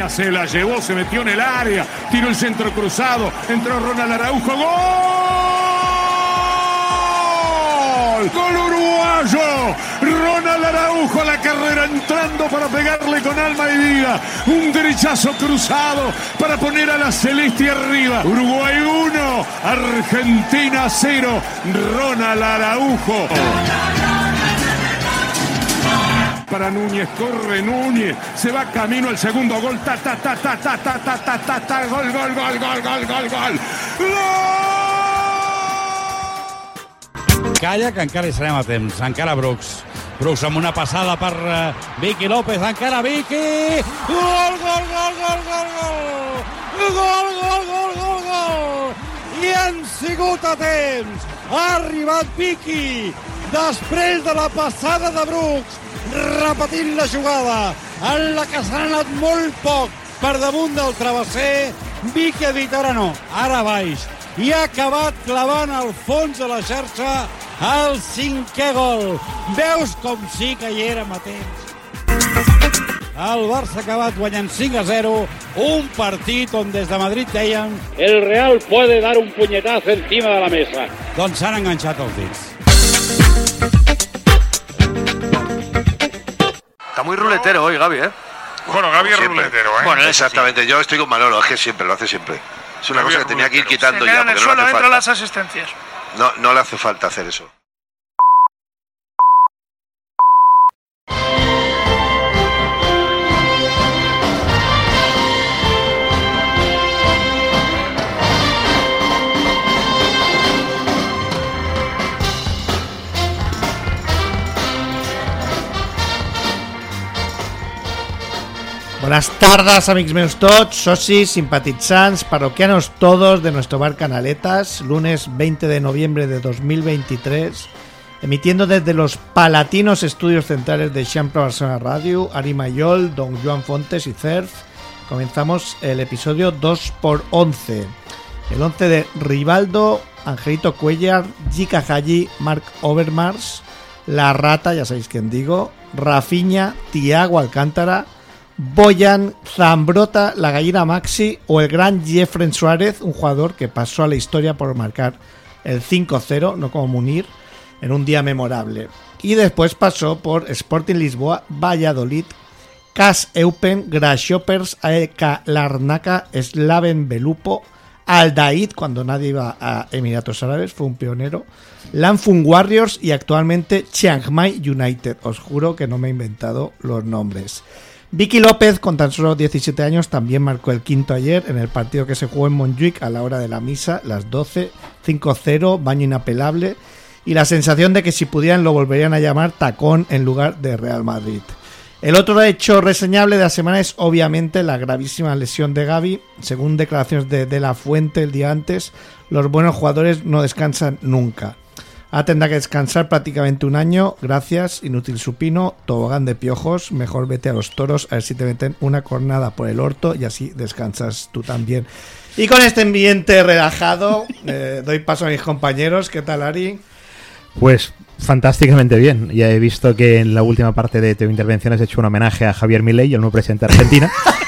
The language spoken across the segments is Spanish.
Argentina se la llevó, se metió en el área, tiró el centro cruzado, entró Ronald Araujo, ¡gol! ¡Gol uruguayo! Ronald Araujo a la carrera entrando para pegarle con alma y vida. Un derechazo cruzado para poner a la celeste arriba. Uruguay 1, Argentina 0. Ronald Araujo. Para Núñez, corre Núñez, se va camino al segundo gol, gol. Calla, que encara hi serem a temps. Encara Brooks. Brooks amb una passada per Vicky López. Encara Vicky. Gol, gol, gol, gol, gol, gol. Gol, gol, gol, gol, gol. I han sigut a temps. Ha arribat Vicky. Després de la passada de Brooks, repetint la jugada, en la que s'ha anat molt poc per damunt del travesser, Vicky ha dit ara no, ara baix, i ha acabat clavant al fons de la xarxa el 5è gol. Veus com sí que hi érem a temps. El Barça ha acabat guanyant 5-0, un partit on des de Madrid deien el Real puede dar un puñetazo encima de la mesa. Doncs s'han enganxat els dits. Está muy ruletero hoy, Gaby, ¿eh? Bueno, Gaby es ruletero, ¿eh? Bueno, exactamente. Sí. Yo estoy con Manolo, es que siempre, lo hace siempre. Es una cosa que tenía que ir quitando ya, porque no le hace falta. Las asistencias. No le hace falta hacer eso. Buenas tardes, amics meus tots, socis, simpatitzants, parroquianos todos de nuestro bar Canaletas, lunes 20 de noviembre de 2023, emitiendo desde los palatinos estudios centrales de Xampla Barcelona Radio, Ari Mayol, Don Joan Fontes y Cerf. Comenzamos el episodio 2x11. El 11 de Rivaldo, Angelito Cuellar, Jica Haji, Marc Overmars, La Rata, ya sabéis quién digo, Rafinha, Thiago Alcántara, Boyan, Zambrota, la gallina Maxi o el gran Jeffrey Suárez, un jugador que pasó a la historia por marcar el 5-0, no como Munir, en un día memorable. Y después pasó por Sporting Lisboa, Valladolid, CAS Eupen, Grasshoppers, AEK Larnaca, Slaven Belupo, Aldaid, cuando nadie iba a Emiratos Árabes, fue un pionero, Lanfun Warriors y actualmente Chiang Mai United. Os juro que no me he inventado los nombres. Vicky López, con tan solo 17 años, también marcó el quinto ayer en el partido que se jugó en Montjuic a la hora de la misa, las 12, 5-0, baño inapelable, y la sensación de que si pudieran lo volverían a llamar tacón en lugar de Real Madrid. El otro hecho reseñable de la semana es obviamente la gravísima lesión de Gavi. Según declaraciones de La Fuente el día antes, los buenos jugadores no descansan nunca. Tendrá que descansar prácticamente un año. Gracias, inútil supino, tobogán de piojos. Mejor vete a los toros a ver si te meten una cornada por el orto y así descansas tú también. Y con este ambiente relajado, doy paso a mis compañeros. ¿Qué tal, Ari? Pues fantásticamente bien. Ya he visto que en la última parte de tu intervención has hecho un homenaje a Javier Milei, el nuevo presidente de Argentina.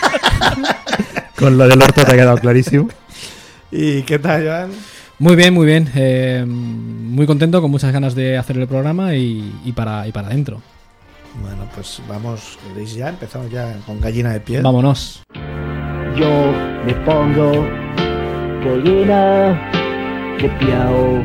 Con lo del orto te ha quedado clarísimo. ¿Y qué tal, Joan? Muy bien, muy bien. Muy contento, con muchas ganas de hacer el programa y para adentro. Bueno, pues vamos, ¿veis ya? Empezamos ya con gallina de piel. Vámonos. Yo me pongo gallina de piel.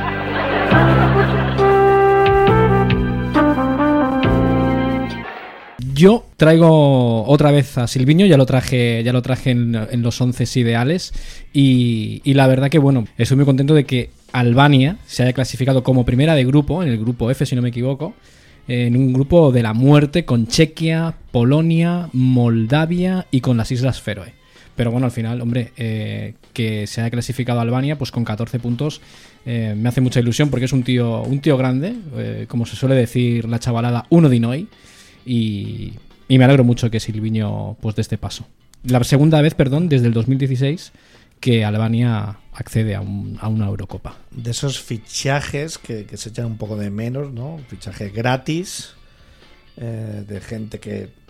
Yo traigo otra vez a Silviño, ya lo traje en los 11 ideales y la verdad que bueno, estoy muy contento de que Albania se haya clasificado como primera de grupo, en el grupo F si no me equivoco, en un grupo de la muerte con Chequia, Polonia, Moldavia y con las Islas Feroe. Pero bueno, al final, hombre, que se haya clasificado Albania pues con 14 puntos me hace mucha ilusión porque es un tío grande, como se suele decir la chavalada, uno di noi. Y me alegro mucho que Silviño pues dé este paso. La segunda vez, desde el 2016 que Albania accede a una Eurocopa. De esos fichajes que se echan un poco de menos, ¿no? Fichaje gratis, de gente que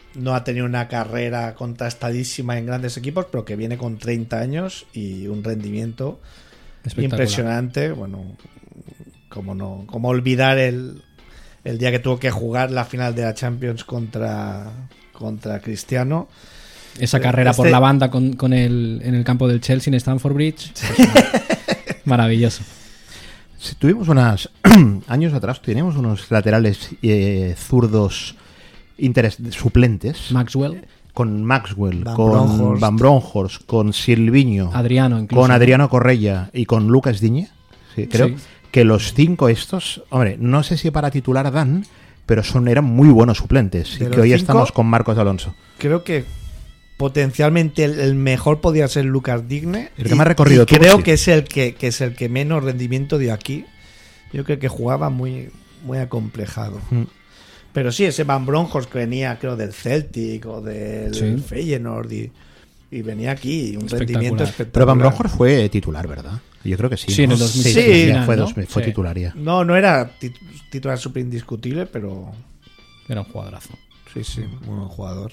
no ha tenido una carrera contrastadísima en grandes equipos, pero que viene con 30 años y un rendimiento impresionante. Bueno, como olvidar el día que tuvo que jugar la final de la Champions contra Cristiano. Esa carrera por la banda en el campo del Chelsea en Stamford Bridge. Maravilloso. Si tuvimos años atrás, teníamos unos laterales zurdos suplentes. Maxwell. Con Maxwell, con Van Bronckhorst, con Silviño, con Adriano Correia y con Lucas Digne. Sí, creo que los 5 estos, hombre, no sé si para titular dan, pero eran muy buenos suplentes. Y que hoy estamos con Marcos Alonso. Creo que potencialmente el mejor podría ser Lucas Digne. El que más recorrido tuvo, creo que es el que menos rendimiento dio aquí. Yo creo que jugaba muy, muy acomplejado. Pero sí, ese Van Bronckhorst que venía, creo, del Celtic o del Feyenoord y venía aquí, un rendimiento espectacular. Pero Van Bronckhorst fue titular, ¿verdad? Yo creo que sí. Sí, en el 2006 fue titular ya. No era titular súper indiscutible, pero... Era un jugadorazo. Sí, muy buen jugador.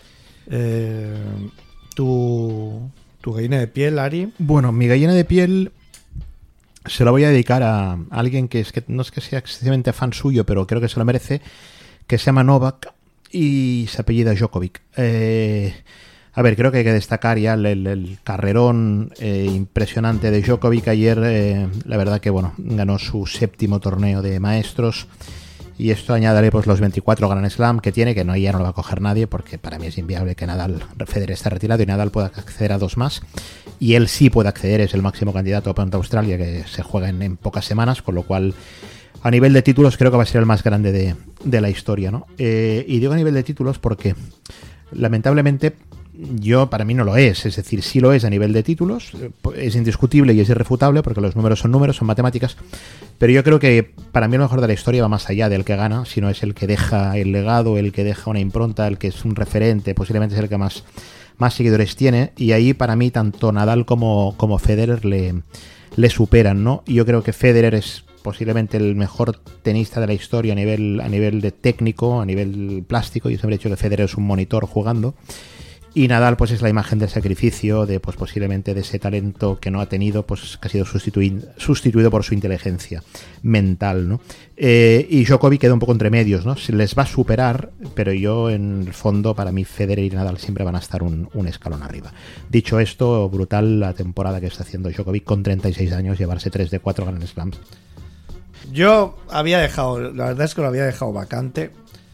¿Tu gallina de piel, Ari? Bueno, mi gallina de piel se la voy a dedicar a alguien que no es que sea excesivamente fan suyo, pero creo que se lo merece, que se llama Novak y se apellida Djokovic. A ver, creo que hay que destacar ya el carrerón impresionante de Djokovic. Ayer, la verdad que ganó su 7º torneo de maestros. Y esto añadiré pues los 24 Grand Slam que tiene, que ya no lo va a coger nadie, porque para mí es inviable que Federer esté retirado y Nadal pueda acceder a 2 más. Y él sí puede acceder, es el máximo candidato a Open de Australia, que se juega en pocas semanas, con lo cual a nivel de títulos creo que va a ser el más grande de la historia, ¿no? Y digo a nivel de títulos porque lamentablemente para mí no lo es decir, sí lo es a nivel de títulos, es indiscutible y es irrefutable porque los números, son matemáticas, pero yo creo que para mí lo mejor de la historia va más allá del que gana, sino es el que deja el legado, el que deja una impronta, el que es un referente, posiblemente es el que más seguidores tiene, y ahí para mí tanto Nadal como Federer le superan, ¿no? Y yo creo que Federer es posiblemente el mejor tenista de la historia a nivel de técnico, a nivel plástico. Yo siempre he dicho que Federer es un monitor jugando. Y Nadal pues es la imagen del sacrificio, de pues posiblemente de ese talento que no ha tenido, pues que ha sido sustituido por su inteligencia mental, ¿no? Y Djokovic queda un poco entre medios, ¿no? Se les va a superar, pero yo en el fondo para mí Federer y Nadal siempre van a estar un escalón arriba. Dicho esto, brutal la temporada que está haciendo Djokovic con 36 años, llevarse 3 de 4 Grand Slams. Yo la verdad es que lo había dejado vacante,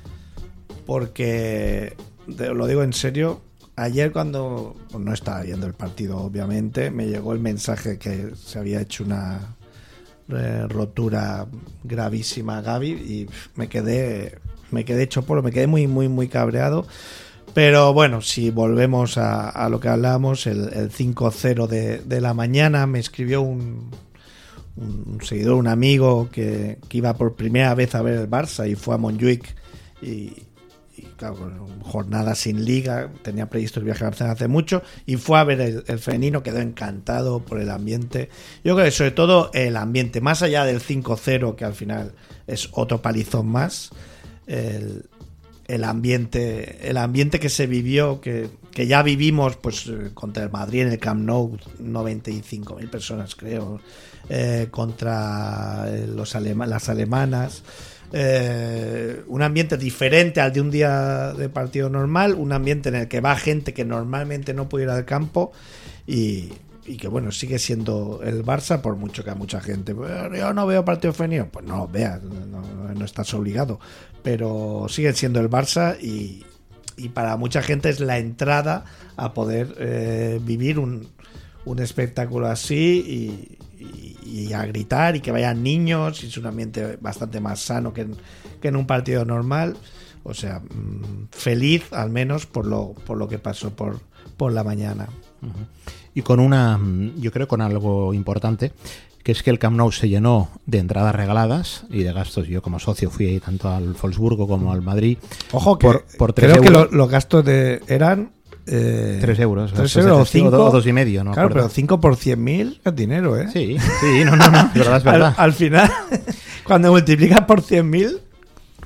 porque lo digo en serio. Ayer cuando no estaba viendo el partido, obviamente, me llegó el mensaje que se había hecho una rotura gravísima a Gavi y me quedé hecho polvo, me quedé muy, muy, muy cabreado. Pero bueno, si volvemos a lo que hablábamos, el 5-0 de la mañana, me escribió un seguidor, un amigo que iba por primera vez a ver el Barça y fue a Montjuic y claro, jornada sin liga, tenía previsto el viaje a Barcelona hace mucho y fue a ver el femenino, quedó encantado por el ambiente. Yo creo que sobre todo el ambiente, más allá del 5-0, que al final es otro palizón más, el ambiente que se vivió, que ya vivimos pues contra el Madrid en el Camp Nou, 95.000 personas creo, contra las alemanas. Un ambiente diferente al de un día de partido normal, un ambiente en el que va gente que normalmente no puede ir al campo y que bueno, sigue siendo el Barça, por mucho que a mucha gente yo no veo partido femenino, pues no los veas, no estás obligado, pero siguen siendo el Barça y para mucha gente es la entrada a poder vivir un espectáculo así y a gritar y que vayan niños, y es un ambiente bastante más sano que en un partido normal. O sea, feliz al menos por lo que pasó por la mañana. Y yo creo con algo importante, que es que el Camp Nou se llenó de entradas regaladas y de gastos. Yo como socio fui ahí tanto al Wolfsburgo como al Madrid. Ojo, que por 3 creo euros. Que los gastos eran 3 euros. 3 euros o 5 o 2,5, ¿no? Claro, pero 5 por 100.000 es dinero, ¿eh? Sí, no, es verdad. Al final, cuando multiplicas por 100.000,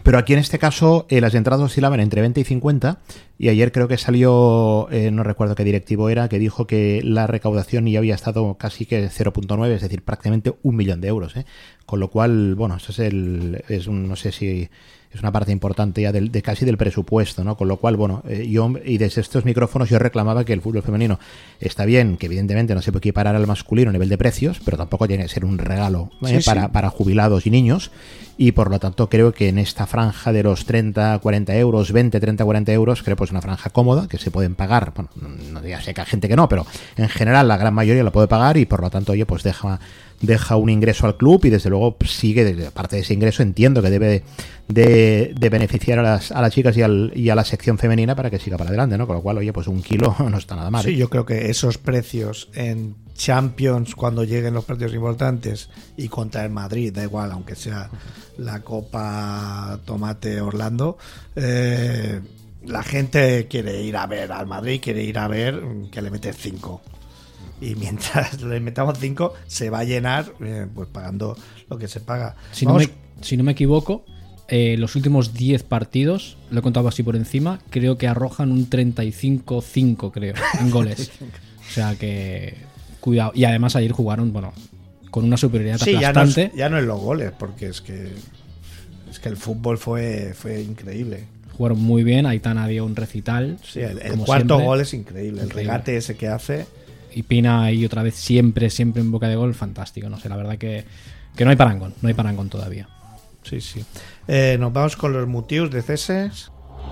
Pero aquí en este caso las entradas oscilaban entre 20 y 50 y ayer creo que salió, no recuerdo qué directivo era, que dijo que la recaudación ya había estado casi que 0.9, es decir, prácticamente 1 millón de euros, ¿eh? Con lo cual, bueno, esto no sé si es una parte importante ya de casi del presupuesto, ¿no? Con lo cual, bueno, yo, y desde estos micrófonos yo reclamaba que el fútbol femenino está bien, que evidentemente no se puede equiparar al masculino a nivel de precios, pero tampoco tiene que ser un regalo para jubilados y niños, y por lo tanto creo que en esta franja de los 30, 40 euros, 20, 30, 40 euros, creo que es una franja cómoda, que se pueden pagar, bueno, no ya sé que hay gente que no, pero en general la gran mayoría lo puede pagar y por lo tanto, oye, pues deja un ingreso al club y desde luego sigue, aparte de ese ingreso, entiendo que debe de beneficiar a las chicas y a la sección femenina para que siga para adelante, ¿no? Con lo cual, oye, pues 1 kilo no está nada mal. Sí, yo creo que esos precios en Champions, cuando lleguen los partidos importantes, y contra el Madrid, da igual, aunque sea la Copa Tomate Orlando, la gente quiere ir a ver al Madrid, quiere ir a ver que le metes 5. Y mientras le metamos 5, se va a llenar, pues pagando lo que se paga. Si no me equivoco, los últimos 10 partidos, lo he contado así por encima, creo que arrojan un 35-5, creo, en goles. O sea que, cuidado. Y además ayer jugaron, bueno, con una superioridad aplastante. Ya no es los goles, porque es que el fútbol fue increíble. Jugaron muy bien, Aitana dio un recital. Sí, el cuarto gol es increíble. El regate ese que hace. Y Pina ahí otra vez siempre en boca de gol, fantástico. No sé, la verdad que no hay parangón todavía. Sí. Nos vamos con los motivos de ceses.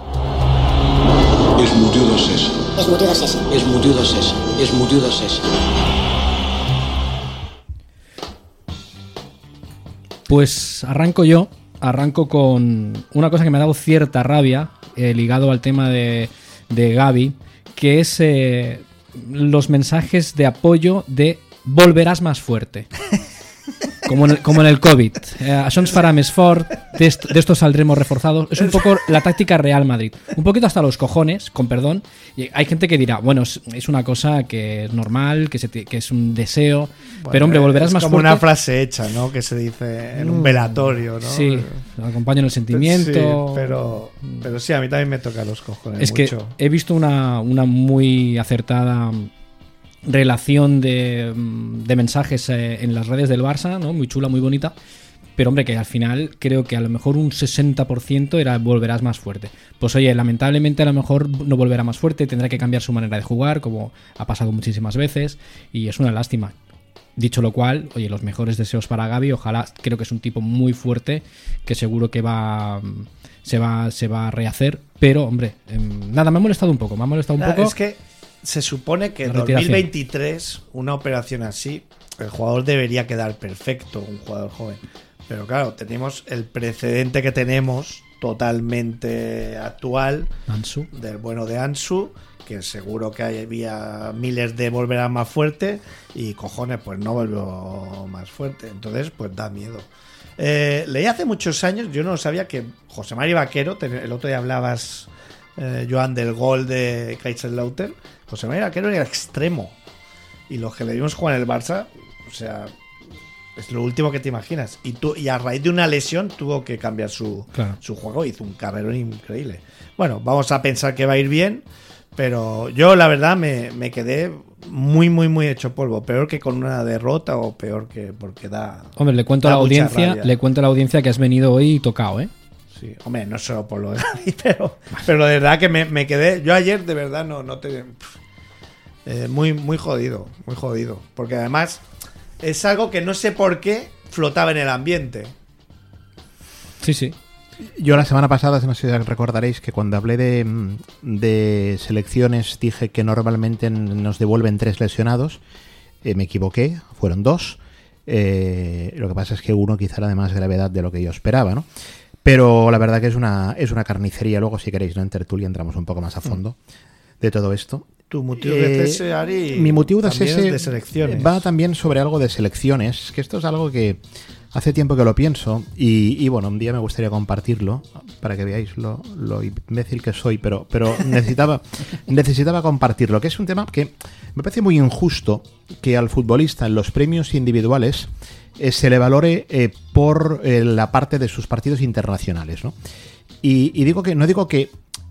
Els motius de cese. Pues arranco con una cosa que me ha dado cierta rabia, ligado al tema de Gavi, que es los mensajes de apoyo de volverás más fuerte. Como en el COVID. Això ens farà més fort, de esto saldremos reforzados. Es un poco la táctica Real Madrid. Un poquito hasta los cojones, con perdón. Y hay gente que dirá, bueno, es una cosa que es normal, que es un deseo. Bueno, pero hombre, volverás más fuerte. Es como una frase hecha, ¿no? Que se dice en un velatorio, ¿no? Sí, acompaña en el sentimiento. Sí, pero sí, a mí también me toca los cojones. Es mucho. Que he visto una muy acertada relación de mensajes en las redes del Barça, ¿no? Muy chula, muy bonita, pero hombre, que al final creo que a lo mejor un 60% era volverás más fuerte. Pues oye, lamentablemente a lo mejor no volverá más fuerte, tendrá que cambiar su manera de jugar, como ha pasado muchísimas veces, y es una lástima. Dicho lo cual, oye, los mejores deseos para Gavi, ojalá, creo que es un tipo muy fuerte, que seguro que se va a rehacer, pero hombre, nada, me ha molestado un poco. Es que se supone que en 2023 una operación así, el jugador debería quedar perfecto, un jugador joven. Pero claro, tenemos el precedente que tenemos totalmente actual Ansu. Del bueno de Ansu, que seguro que había miles de volverá más fuerte y cojones, pues no vuelvo más fuerte. Entonces, pues da miedo. Leí hace muchos años, yo no sabía, que José Mari Vaquero, el otro día hablabas, Joan, del gol de Kaiserslautern. José María Vaquero era extremo. Y los que le vimos jugar en el Barça, o sea, es lo último que te imaginas. Y a raíz de una lesión tuvo que cambiar su juego. Hizo un carrerón increíble. Bueno, vamos a pensar que va a ir bien. Pero yo, la verdad, me quedé muy hecho polvo. Peor que con una derrota o peor que porque da. Hombre, le cuento a la audiencia que has venido hoy tocado, ¿eh? Sí, hombre, no solo por lo de Gavi, pero de verdad que me quedé. Yo ayer de verdad no te. Muy jodido, porque además es algo que no sé por qué flotaba en el ambiente. Sí. Yo la semana pasada, no sé si recordaréis, que cuando hablé de selecciones dije que normalmente nos devuelven 3 lesionados. Me equivoqué, fueron 2. Lo que pasa es que uno quizá era de más gravedad de lo que yo esperaba, ¿no? Pero la verdad que es una carnicería. Luego, si queréis, ¿no? En tertulia entramos un poco más a fondo de todo esto. Tu motivo de cese, Ari, mi motivo de cese de selecciones. Va también sobre algo de selecciones, que esto es algo que hace tiempo que lo pienso y bueno, un día me gustaría compartirlo para que veáis lo imbécil que soy, pero necesitaba compartirlo, que es un tema que me parece muy injusto, que al futbolista en los premios individuales se le valore por la parte de sus partidos internacionales, ¿no? Y digo que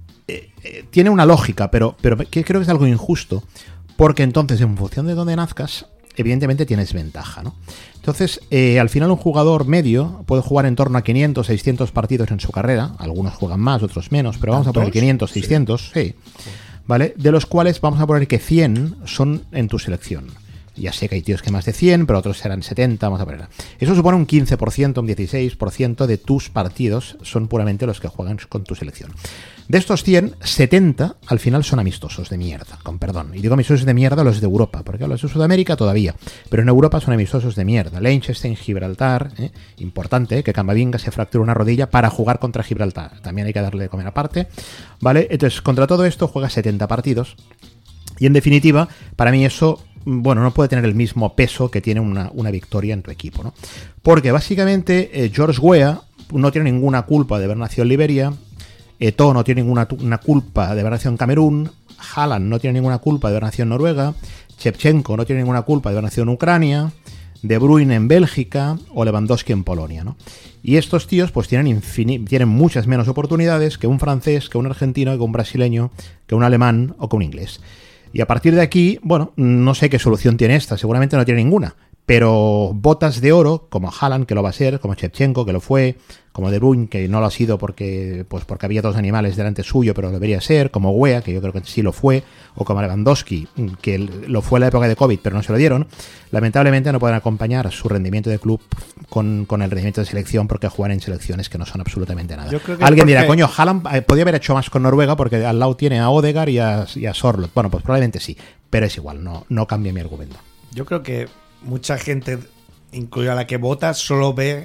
tiene una lógica, pero que creo que es algo injusto, porque entonces en función de dónde nazcas, evidentemente tienes ventaja, ¿no? Entonces, al final un jugador medio puede jugar en torno a 500, 600 partidos en su carrera. Algunos juegan más, otros menos, pero vamos a poner 500, 600, sí. ¿Vale? De los cuales vamos a poner que 100 son en tu selección. Ya sé que hay tíos que más de 100, pero otros serán 70, vamos a poner. Eso supone un 15%, un 16% de tus partidos son puramente los que juegan con tu selección. De estos 100, 70 al final son amistosos de mierda, con perdón. Y digo amistosos de mierda los de Europa, porque los de Sudamérica todavía, pero en Europa son amistosos de mierda. Liechtenstein, Gibraltar, importante, que Camavinga se fractura una rodilla para jugar contra Gibraltar. También hay que darle de comer aparte, ¿vale? Entonces, contra todo esto juega 70 partidos. Y en definitiva, para mí eso, bueno, no puede tener el mismo peso que tiene una victoria en tu equipo, ¿no? Porque básicamente George Weah no tiene ninguna culpa de haber nacido en Liberia, Eto'o no tiene ninguna culpa de haber nacido en Camerún, Haaland no tiene ninguna culpa de haber nacido en Noruega, Shevchenko no tiene ninguna culpa de haber nacido en Ucrania, De Bruyne en Bélgica o Lewandowski en Polonia, ¿no? Y estos tíos pues tienen muchas menos oportunidades que un francés, que un argentino, que un brasileño, que un alemán o que un inglés. Y a partir de aquí, bueno, no sé qué solución tiene esta, seguramente no tiene ninguna, pero botas de oro, como Haaland, que lo va a ser, como Shevchenko, que lo fue, como De Bruyne, que no lo ha sido porque había dos animales delante suyo, pero lo debería ser, como Weah, que yo creo que sí lo fue, o como Lewandowski, que lo fue en la época de COVID, pero no se lo dieron, lamentablemente no pueden acompañar su rendimiento de club con el rendimiento de selección, porque juegan en selecciones que no son absolutamente nada. Alguien dirá, coño, Haaland podía haber hecho más con Noruega, porque al lado tiene a Odegaard y a Sorloth. Bueno, pues probablemente sí, pero es igual, no cambia mi argumento. Yo creo que mucha gente, incluida la que vota, solo ve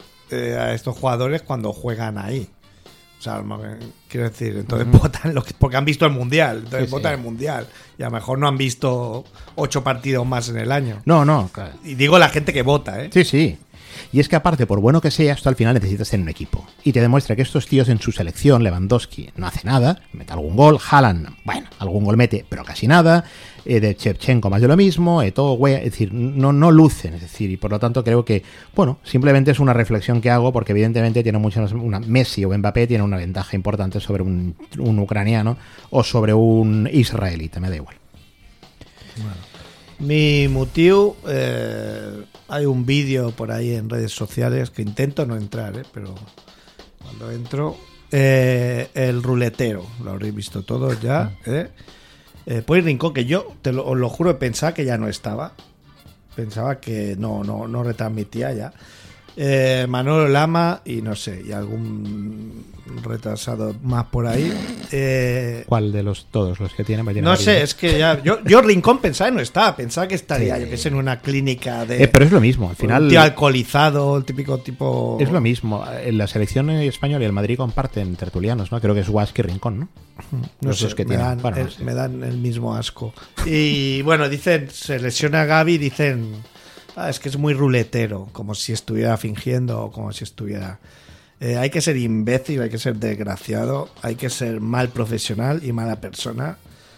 a estos jugadores cuando juegan ahí. O sea, quiero decir, entonces votan porque han visto el Mundial. Entonces votan el Mundial. Y a lo mejor no han visto 8 partidos más en el año. No, claro. Y digo la gente que vota, ¿eh? Sí. Y es que aparte, por bueno que sea, esto al final necesitas tener un equipo. Y te demuestra que estos tíos en su selección, Lewandowski no hace nada, mete algún gol, Haaland, bueno, algún gol mete, pero casi nada, de Shevchenko más de lo mismo, Eto'o, Weah, es decir, no lucen, es decir, y por lo tanto creo que, bueno, simplemente es una reflexión que hago, porque evidentemente tiene Messi o Mbappé tiene una ventaja importante sobre un ucraniano o sobre un israelita, me da igual. Bueno. Mi motiu, hay un vídeo por ahí en redes sociales que intento no entrar, pero cuando entro, el ruletero, lo habréis visto todos ya, Pues Rincón, que yo os lo juro, pensaba que ya no estaba, pensaba que no retransmitía ya. Manolo Lama y no sé, y algún retrasado más por ahí. ¿Cuál de todos los que tienen? No sé, es que ya yo Rincón pensaba que no estaba, pensaba que estaría, yo que sé, en una clínica de... pero es lo mismo, al final... Un tío alcoholizado, el típico tipo... Es lo mismo, en la selección española y el Madrid comparten tertulianos, ¿no? Creo que es Guasque y Rincón, ¿no? No sé, que me dan el mismo asco. Y bueno, dicen, se lesiona Gavi, dicen... es que es muy ruletero, como si estuviera fingiendo o como si estuviera... hay que ser imbécil, hay que ser desgraciado, hay que ser mal profesional y mala persona.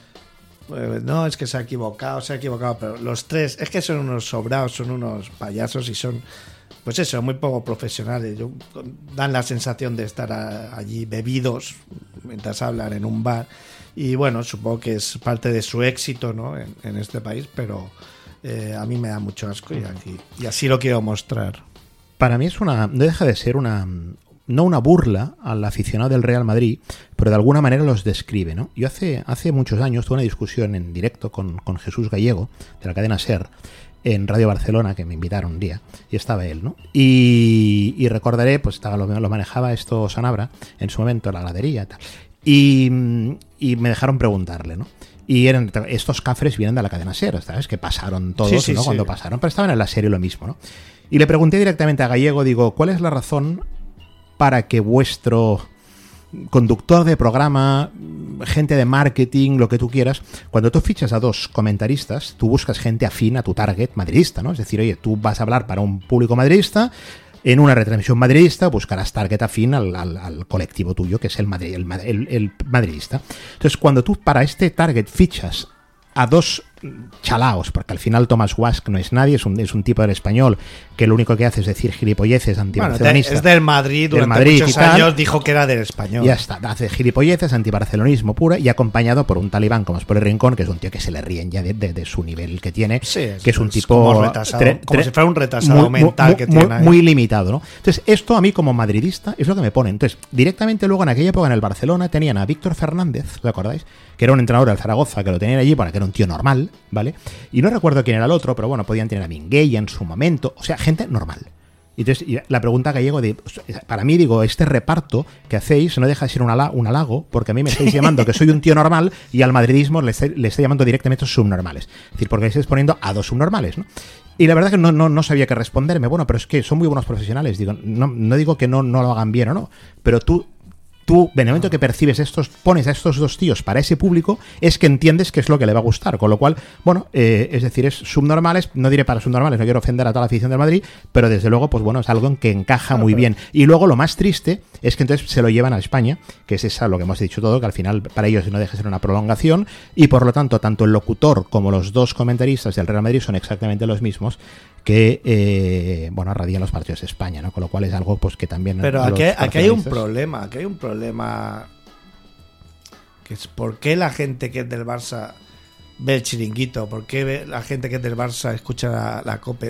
No, es que se ha equivocado, pero los tres es que son unos sobrados, son unos payasos y son, pues eso, muy poco profesionales. Dan la sensación de estar allí bebidos mientras hablan en un bar. Y bueno, supongo que es parte de su éxito, ¿no? en este país, pero... a mí me da mucho asco y así lo quiero mostrar. Para mí no deja de ser no una burla al aficionado del Real Madrid, pero de alguna manera los describe, ¿no? Yo hace muchos años tuve una discusión en directo con Jesús Gallego, de la cadena SER, en Radio Barcelona, que me invitaron un día, y estaba él, ¿no? Y recordaré, pues lo manejaba esto Sanabra, en su momento, la gradería y tal. Y me dejaron preguntarle, ¿no? Y estos cafres vienen de la cadena SER, ¿sabes? Que pasaron todos, sí, ¿no? Sí. Cuando pasaron, pero estaban en la serie lo mismo, ¿no? Y le pregunté directamente a Gallego, digo, ¿cuál es la razón para que vuestro conductor de programa, gente de marketing, lo que tú quieras, cuando tú fichas a 2 comentaristas, tú buscas gente afín a tu target madridista, ¿no? Es decir, oye, tú vas a hablar para un público madridista, en una retransmisión madridista buscarás target afín al colectivo tuyo, que es el madridista. Entonces, cuando tú para este target fichas a 2 chalaos, porque al final Thomas Wask no es nadie, es un tipo del español que lo único que hace es decir gilipolleces antibarcelonistas. Es del Madrid, durante muchos años dijo que era del español. Ya está, hace gilipolleces, antibarcelonismo puro y acompañado por un talibán como es por el Rincón, que es un tío que se le ríen ya de su nivel que tiene, que es un tipo como retrasado, como si fuera un retrasado mental que tiene muy limitado, ¿no? Entonces, esto a mí como madridista es lo que me pone. Entonces, directamente luego en aquella época en el Barcelona tenían a Víctor Fernández, ¿lo acordáis? Que era un entrenador del Zaragoza, que lo tenían allí para que era un tío normal, ¿vale? Y no recuerdo quién era el otro, pero bueno, podían tener a Minguella en su momento, o sea, gente normal. Y entonces, la pregunta que llego para mí, digo, este reparto que hacéis no deja de ser un halago, porque a mí me estáis llamando que soy un tío normal y al madridismo le estoy llamando directamente subnormales. Es decir, porque estáis poniendo a dos subnormales, ¿no? Y la verdad que no sabía qué responderme. Bueno, pero es que son muy buenos profesionales. Digo, no digo que no lo hagan bien o no, pero tú, en el momento que percibes pones a estos dos tíos para ese público, es que entiendes que es lo que le va a gustar. Con lo cual, bueno, es decir, es subnormales, no diré para subnormales, no quiero ofender a toda la afición del Madrid, pero desde luego, pues bueno, es algo en que encaja muy bien. Y luego lo más triste es que entonces se lo llevan a España, que es esa, lo que hemos dicho todo, que al final para ellos no deja de ser una prolongación, y por lo tanto, tanto el locutor como los dos comentaristas del Real Madrid son exactamente los mismos que radian los partidos de España, ¿no? Con lo cual es algo pues que también... Pero aquí hay un problema, que es ¿por qué la gente que es del Barça ve el Chiringuito? ¿Por qué la gente que es del Barça escucha la COPE?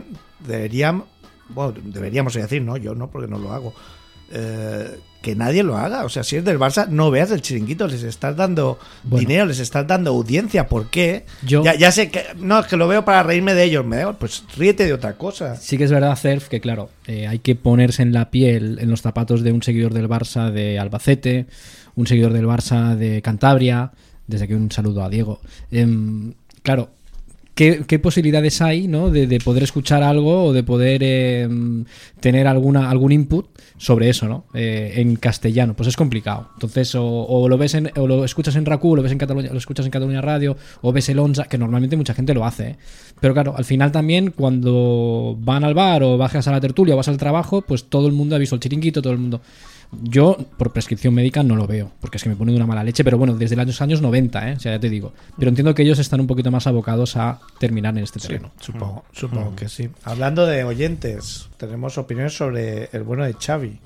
Deberíamos decir, no, yo no, porque no lo hago. Que nadie lo haga. O sea, si eres del Barça, no veas el Chiringuito. Les estás dando dinero, les estás dando audiencia. ¿Por qué? Ya sé que no, es que lo veo para reírme de ellos. Pues ríete de otra cosa. Sí que es verdad, Cerf, que claro, hay que ponerse en la piel, en los zapatos de un seguidor del Barça de Albacete, un seguidor del Barça de Cantabria. Desde aquí un saludo a Diego. Claro, ¿qué posibilidades hay, ¿no? de poder escuchar algo o de poder tener algún input sobre eso, ¿no? En castellano, pues es complicado. Entonces, o lo escuchas en RACU, lo ves en Cataluña, lo escuchas en Cataluña Radio, o ves el 11, que normalmente mucha gente lo hace, ¿eh? Pero claro, al final también cuando van al bar o bajas a la tertulia o vas al trabajo, pues todo el mundo ha visto el Chiringuito, todo el mundo. Yo, por prescripción médica, no lo veo, porque es que me pone de una mala leche, pero bueno, desde los años 90, o sea, ya te digo. Pero entiendo que ellos están un poquito más abocados a terminar en este terreno. Sí, supongo que sí. Hablando de oyentes, tenemos opiniones sobre el bueno de Xavi.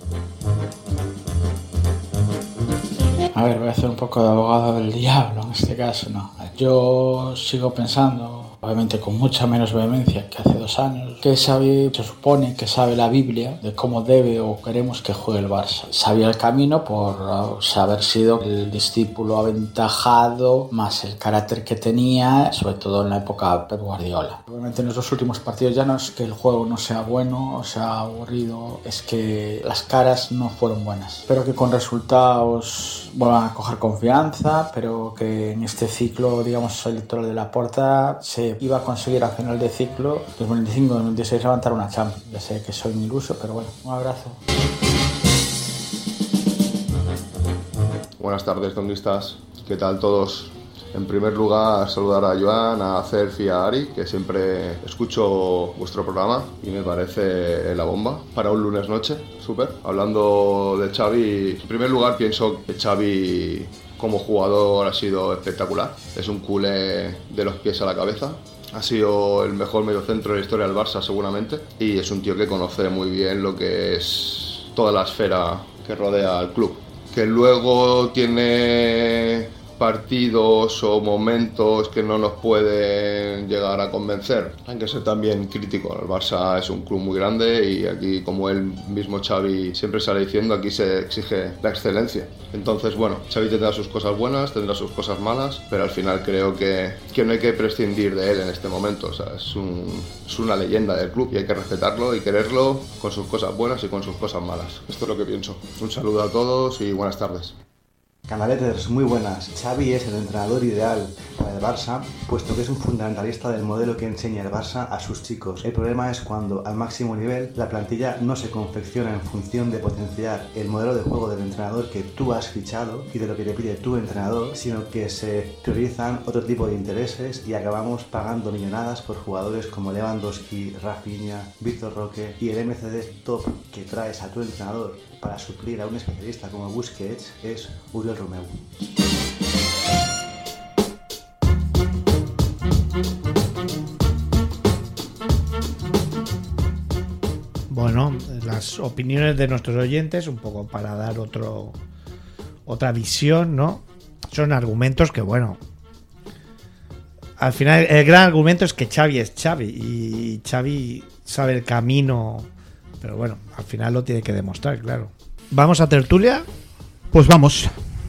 A ver, voy a hacer un poco de abogado del diablo en este caso, ¿no? Yo sigo pensando, obviamente con mucha menos vehemencia que hace 2 años, que Xavi se supone que sabe la Biblia de cómo debe o queremos que juegue el Barça. Sabía el camino por haber sido el discípulo aventajado, más el carácter que tenía, sobre todo en la época de Pep Guardiola. Obviamente en los últimos partidos ya no es que el juego no sea bueno o sea aburrido, es que las caras no fueron buenas. Espero que con resultados vuelvan a coger confianza, pero que en este ciclo, digamos, electoral de Laporta se iba a conseguir al final de ciclo 2025-2026 levantar una Champions. Ya sé que soy un iluso, pero bueno, un abrazo. Buenas tardes, dondistas. ¿Qué tal todos? En primer lugar, saludar a Joan, a Cerf y a Ari, que siempre escucho vuestro programa y me parece la bomba para un lunes noche, súper. Hablando de Xavi, en primer lugar pienso que Xavi como jugador ha sido espectacular. Es un culé de los pies a la cabeza. Ha sido el mejor mediocentro de la historia del Barça seguramente y es un tío que conoce muy bien lo que es toda la esfera que rodea al club. Que luego tiene partidos o momentos que no nos pueden llegar a convencer. Hay que ser también crítico. El Barça es un club muy grande y aquí, como él mismo Xavi siempre sale diciendo, aquí se exige la excelencia. Entonces, bueno, Xavi tendrá sus cosas buenas, tendrá sus cosas malas, pero al final creo que no hay que prescindir de él en este momento. O sea, es una leyenda del club y hay que respetarlo y quererlo con sus cosas buenas y con sus cosas malas. Esto es lo que pienso. Un saludo a todos y buenas tardes. Canaletes, muy buenas. Xavi es el entrenador ideal para el Barça, puesto que es un fundamentalista del modelo que enseña el Barça a sus chicos. El problema es cuando, al máximo nivel, la plantilla no se confecciona en función de potenciar el modelo de juego del entrenador que tú has fichado y de lo que te pide tu entrenador, sino que se priorizan otro tipo de intereses y acabamos pagando millonadas por jugadores como Lewandowski, Rafinha, Víctor Roque y el MCD top que traes a tu entrenador para suplir a un especialista como Busquets es Oriol Romeu. bueno, las opiniones de nuestros oyentes, un poco para dar otra visión, ¿no? Son argumentos que, bueno, al final el gran argumento es que Xavi es Xavi y Xavi sabe el camino, pero bueno, al final lo tiene que demostrar, claro. ¿Vamos a tertulia? Pues vamos.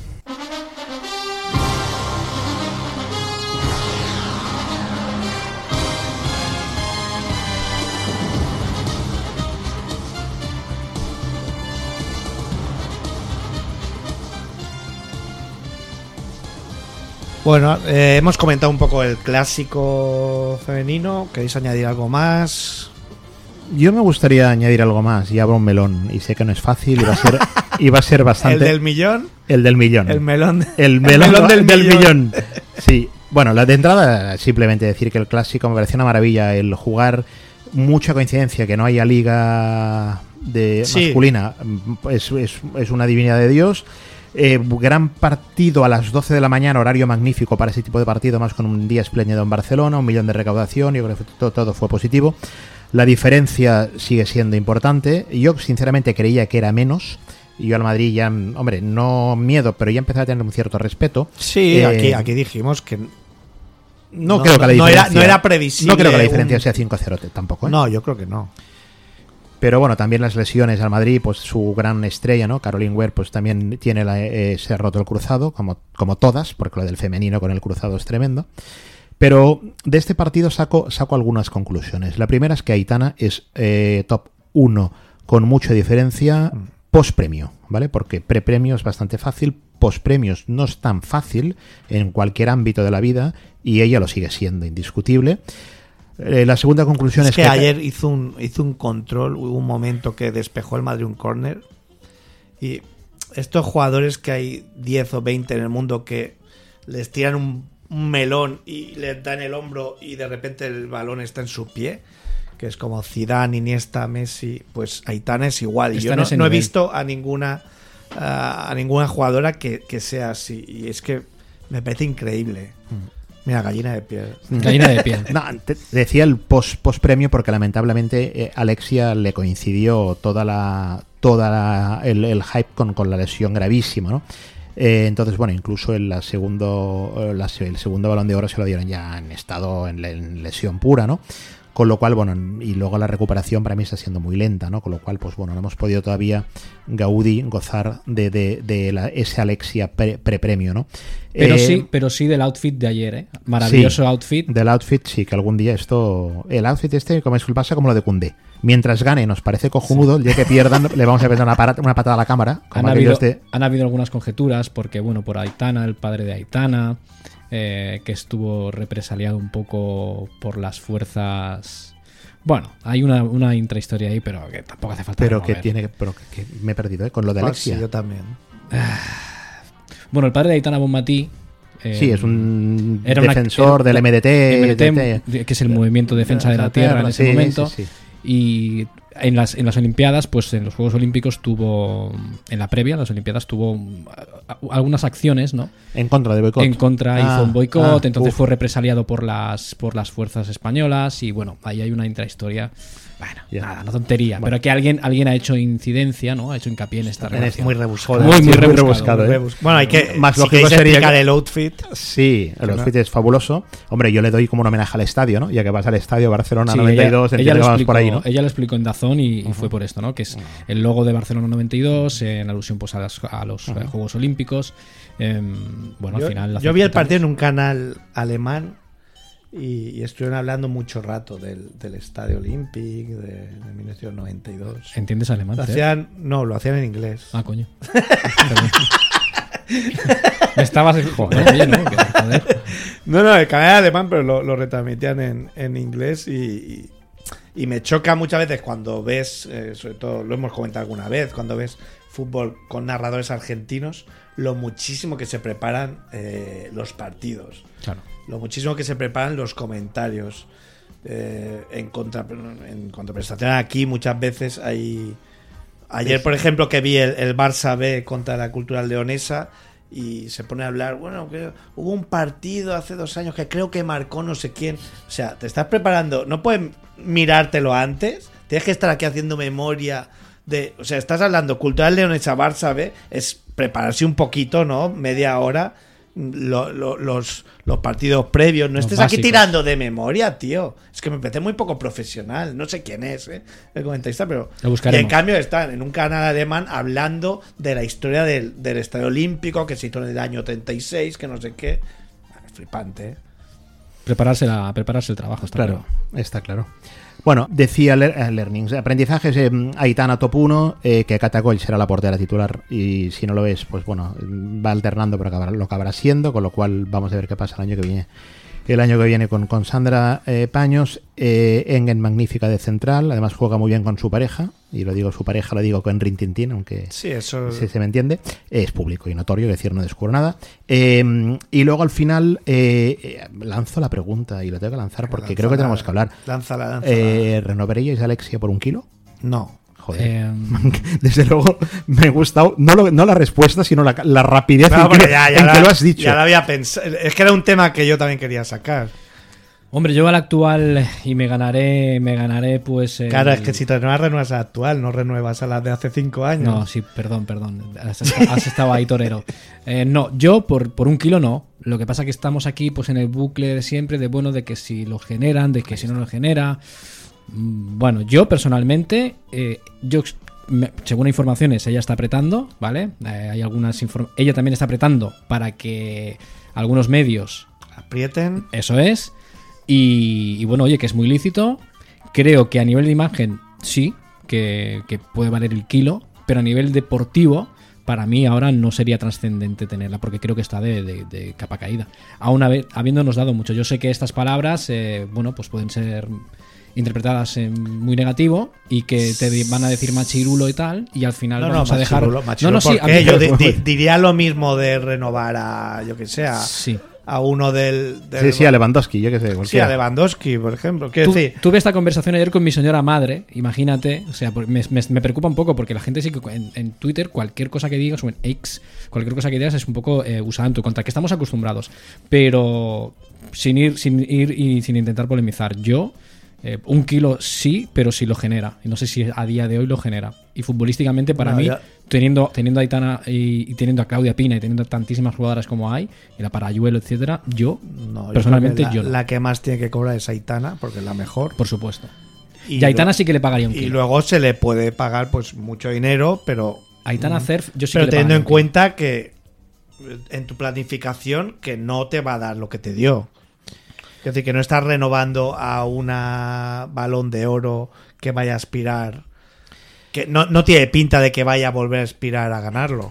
Bueno, hemos comentado un poco el clásico femenino. ¿Queréis añadir algo más? Yo me gustaría añadir algo más y abro un melón. Y sé que no es fácil y va a ser bastante... ¿El del millón? El del millón. El melón del millón. Sí. Bueno, de entrada simplemente decir que el clásico me pareció una maravilla. El jugar, mucha coincidencia que no haya liga masculina. Es una divinidad de Dios. Gran partido a las 12 de la mañana, horario magnífico para ese tipo de partido, más con un día espléndido en Barcelona, 1 millón de recaudación. Yo creo que todo fue positivo. La diferencia sigue siendo importante. Yo sinceramente creía que era menos. Y yo al Madrid ya, hombre, no miedo, pero ya empecé a tener un cierto respeto. Sí, aquí dijimos que no creo que la diferencia no era previsible. No creo que la diferencia sea 5-0 tampoco, ¿eh? No, yo creo que no. Pero bueno, también las lesiones al Madrid, pues su gran estrella, ¿no? Caroline Ware, pues también se ha roto el cruzado, como todas, porque lo del femenino con el cruzado es tremendo. Pero de este partido saco algunas conclusiones. La primera es que Aitana es top 1 con mucha diferencia post-premio, ¿vale? Porque pre-premio es bastante fácil, post-premios no es tan fácil en cualquier ámbito de la vida y ella lo sigue siendo, indiscutible. La segunda conclusión es que ayer hizo un control, hubo un momento que despejó el Madrid un córner y estos jugadores que hay 10 o 20 en el mundo que les tiran un melón y les dan el hombro y de repente el balón está en su pie, que es como Zidane, Iniesta, Messi, pues Aitana es igual. Y yo no he visto a ninguna jugadora que sea así y es que me parece increíble. Mira, gallina de piel. Gallina de piel. No, decía el post-premio porque lamentablemente Alexia le coincidió el hype con la lesión gravísima, ¿no? Entonces, bueno, incluso el segundo Balón de Oro se lo dieron ya en estado en lesión pura, ¿no? Con lo cual, bueno, y luego la recuperación para mí está siendo muy lenta, ¿no? Con lo cual, pues bueno, no hemos podido todavía Gaudí gozar de ese Alexia pre-premio, ¿no? Pero sí del outfit de ayer, ¿eh? Maravilloso sí, outfit. Del outfit, sí, que algún día el outfit como pasa como lo de Koundé. Mientras gane nos parece cojonudo, el día que pierdan le vamos a pegar una patada a la cámara. Han habido algunas conjeturas porque, bueno, por Aitana, el padre de Aitana, que estuvo represaliado un poco por las fuerzas. Bueno, hay una intrahistoria ahí, pero que tampoco hace falta. Pero que me he perdido, con lo de Alexia. Sí, yo también. Bueno, el padre de Aitana Bonmatí. Sí, es un defensor del MDT, que es el Movimiento de Defensa de la Tierra en ese momento. Sí. Y en las Olimpiadas, pues en los Juegos Olímpicos en la previa, en las Olimpiadas tuvo algunas acciones, ¿no? En contra de boicot. Hizo un boicot, entonces fue represaliado por las fuerzas españolas y bueno, ahí hay una intrahistoria. Bueno, nada, una tontería. Bueno. Pero que alguien ha hecho incidencia, ¿no? Ha hecho hincapié en esta relación. Es muy rebuscado. Muy rebuscado. Bueno, hay que más lógico sería explicar el outfit. Sí, el outfit es fabuloso. Hombre, yo le doy como un homenaje al estadio, ¿no? Ya que vas al estadio Barcelona 92, ella lo explicó, por ahí, ¿no? Ella lo explicó en DAZN y fue por esto, ¿no? Que es el logo de Barcelona 92, en alusión pues a los Juegos Olímpicos. Bueno, al final... Yo vi el partido en un canal alemán y estuvieron hablando mucho rato del Estadio Olympic de 1992. ¿Entiendes alemán? Lo hacían en inglés. Ah, coño. Me estabas... Joder, bien, ¿no? Joder. No, el canal alemán, pero lo retransmitían en inglés y me choca muchas veces cuando ves, sobre todo lo hemos comentado alguna vez, cuando ves fútbol con narradores argentinos, lo muchísimo que se preparan los partidos. Claro. Lo muchísimo que se preparan los comentarios. En contraprestación aquí muchas veces hay... Ayer, por ejemplo, que vi el Barça B contra la Cultural Leonesa y se pone a hablar, bueno, que hubo un partido hace 2 años que creo que marcó no sé quién. O sea, te estás preparando, no puedes mirártelo antes, tienes que estar aquí haciendo memoria o sea, estás hablando cultural leonesa Barça B, es prepararse un poquito, ¿no? Media hora, los partidos previos, no estés aquí tirando de memoria, tío. Es que me parece muy poco profesional, no sé quién es, el comentarista, pero y en cambio están en un canal alemán hablando de la historia del Estadio Olímpico que se hizo en el año 36, que no sé qué. Es flipante, Prepararse el trabajo, está claro. Está claro. Bueno, decía Learnings, aprendizajes, Aitana top 1, que Catacoll será la portera titular y si no lo es, pues bueno, va alternando, pero lo acabará siendo, con lo cual vamos a ver qué pasa el año que viene con Sandra Paños. Engen magnífica de central, además juega muy bien con su pareja, y lo digo con Rin Tin Tin, aunque sí, eso se me entiende, es público y notorio, es decir, no descubro nada. Y luego al final lanzo la pregunta, y lo tengo que lanzar porque creo que tenemos que hablar. Lánzala. ¿Renovaríais a Alexia por 1 kilo? No. Joder. Desde luego me ha gustado no la respuesta, sino la rapidez en que lo has dicho. Ya lo había pensado. Es que era un tema que yo también quería sacar. Hombre, yo al actual y me ganaré pues... Claro, es que si te renuevas a la actual, no renuevas a la de hace 5 años. No, sí, perdón. Has estado ahí, torero. No, yo por 1 kilo no. Lo que pasa es que estamos aquí pues en el bucle de siempre de que si lo generan, de que si no lo genera... Bueno, yo personalmente, según informaciones, ella está apretando, ¿vale? Hay ella también está apretando para que algunos medios aprieten. Eso es. Y bueno, oye, que es muy lícito. Creo que a nivel de imagen sí, que puede valer el kilo, pero a nivel deportivo, para mí ahora no sería trascendente tenerla, porque creo que está de capa caída. Aún habiéndonos dado mucho. Yo sé que estas palabras, pues pueden ser interpretadas en muy negativo y que te van a decir machirulo y tal, y al final vamos a dejar... Machirulo, sí, yo diría lo mismo de renovar a, yo que sé, a uno del sí, a Lewandowski, yo que sé. Sí, a Lewandowski, por ejemplo. Tuve esta conversación ayer con mi señora madre, imagínate, o sea, me preocupa un poco porque la gente sí que en Twitter cualquier cosa que digas, o en X, cualquier cosa que digas es un poco usada en tu contra, que estamos acostumbrados, pero sin ir y sin intentar polemizar. Yo 1 kilo sí, pero sí lo genera. Y no sé si a día de hoy lo genera. Y futbolísticamente para mí, teniendo a Aitana y teniendo a Claudia Pina y teniendo tantísimas jugadoras como hay, y la Parayuelo, etcétera, yo personalmente yo no. La que más tiene que cobrar es Aitana, porque es la mejor. Por supuesto. Y a Aitana sí que le pagaría 1 kilo. Y luego se le puede pagar pues mucho dinero, pero Aitana Cerf, yo sí pero que le teniendo en pagaría cuenta que en tu planificación que no te va a dar lo que te dio. Es decir, que no estás renovando a una Balón de Oro que vaya a aspirar, que no tiene pinta de que vaya a volver a aspirar a ganarlo.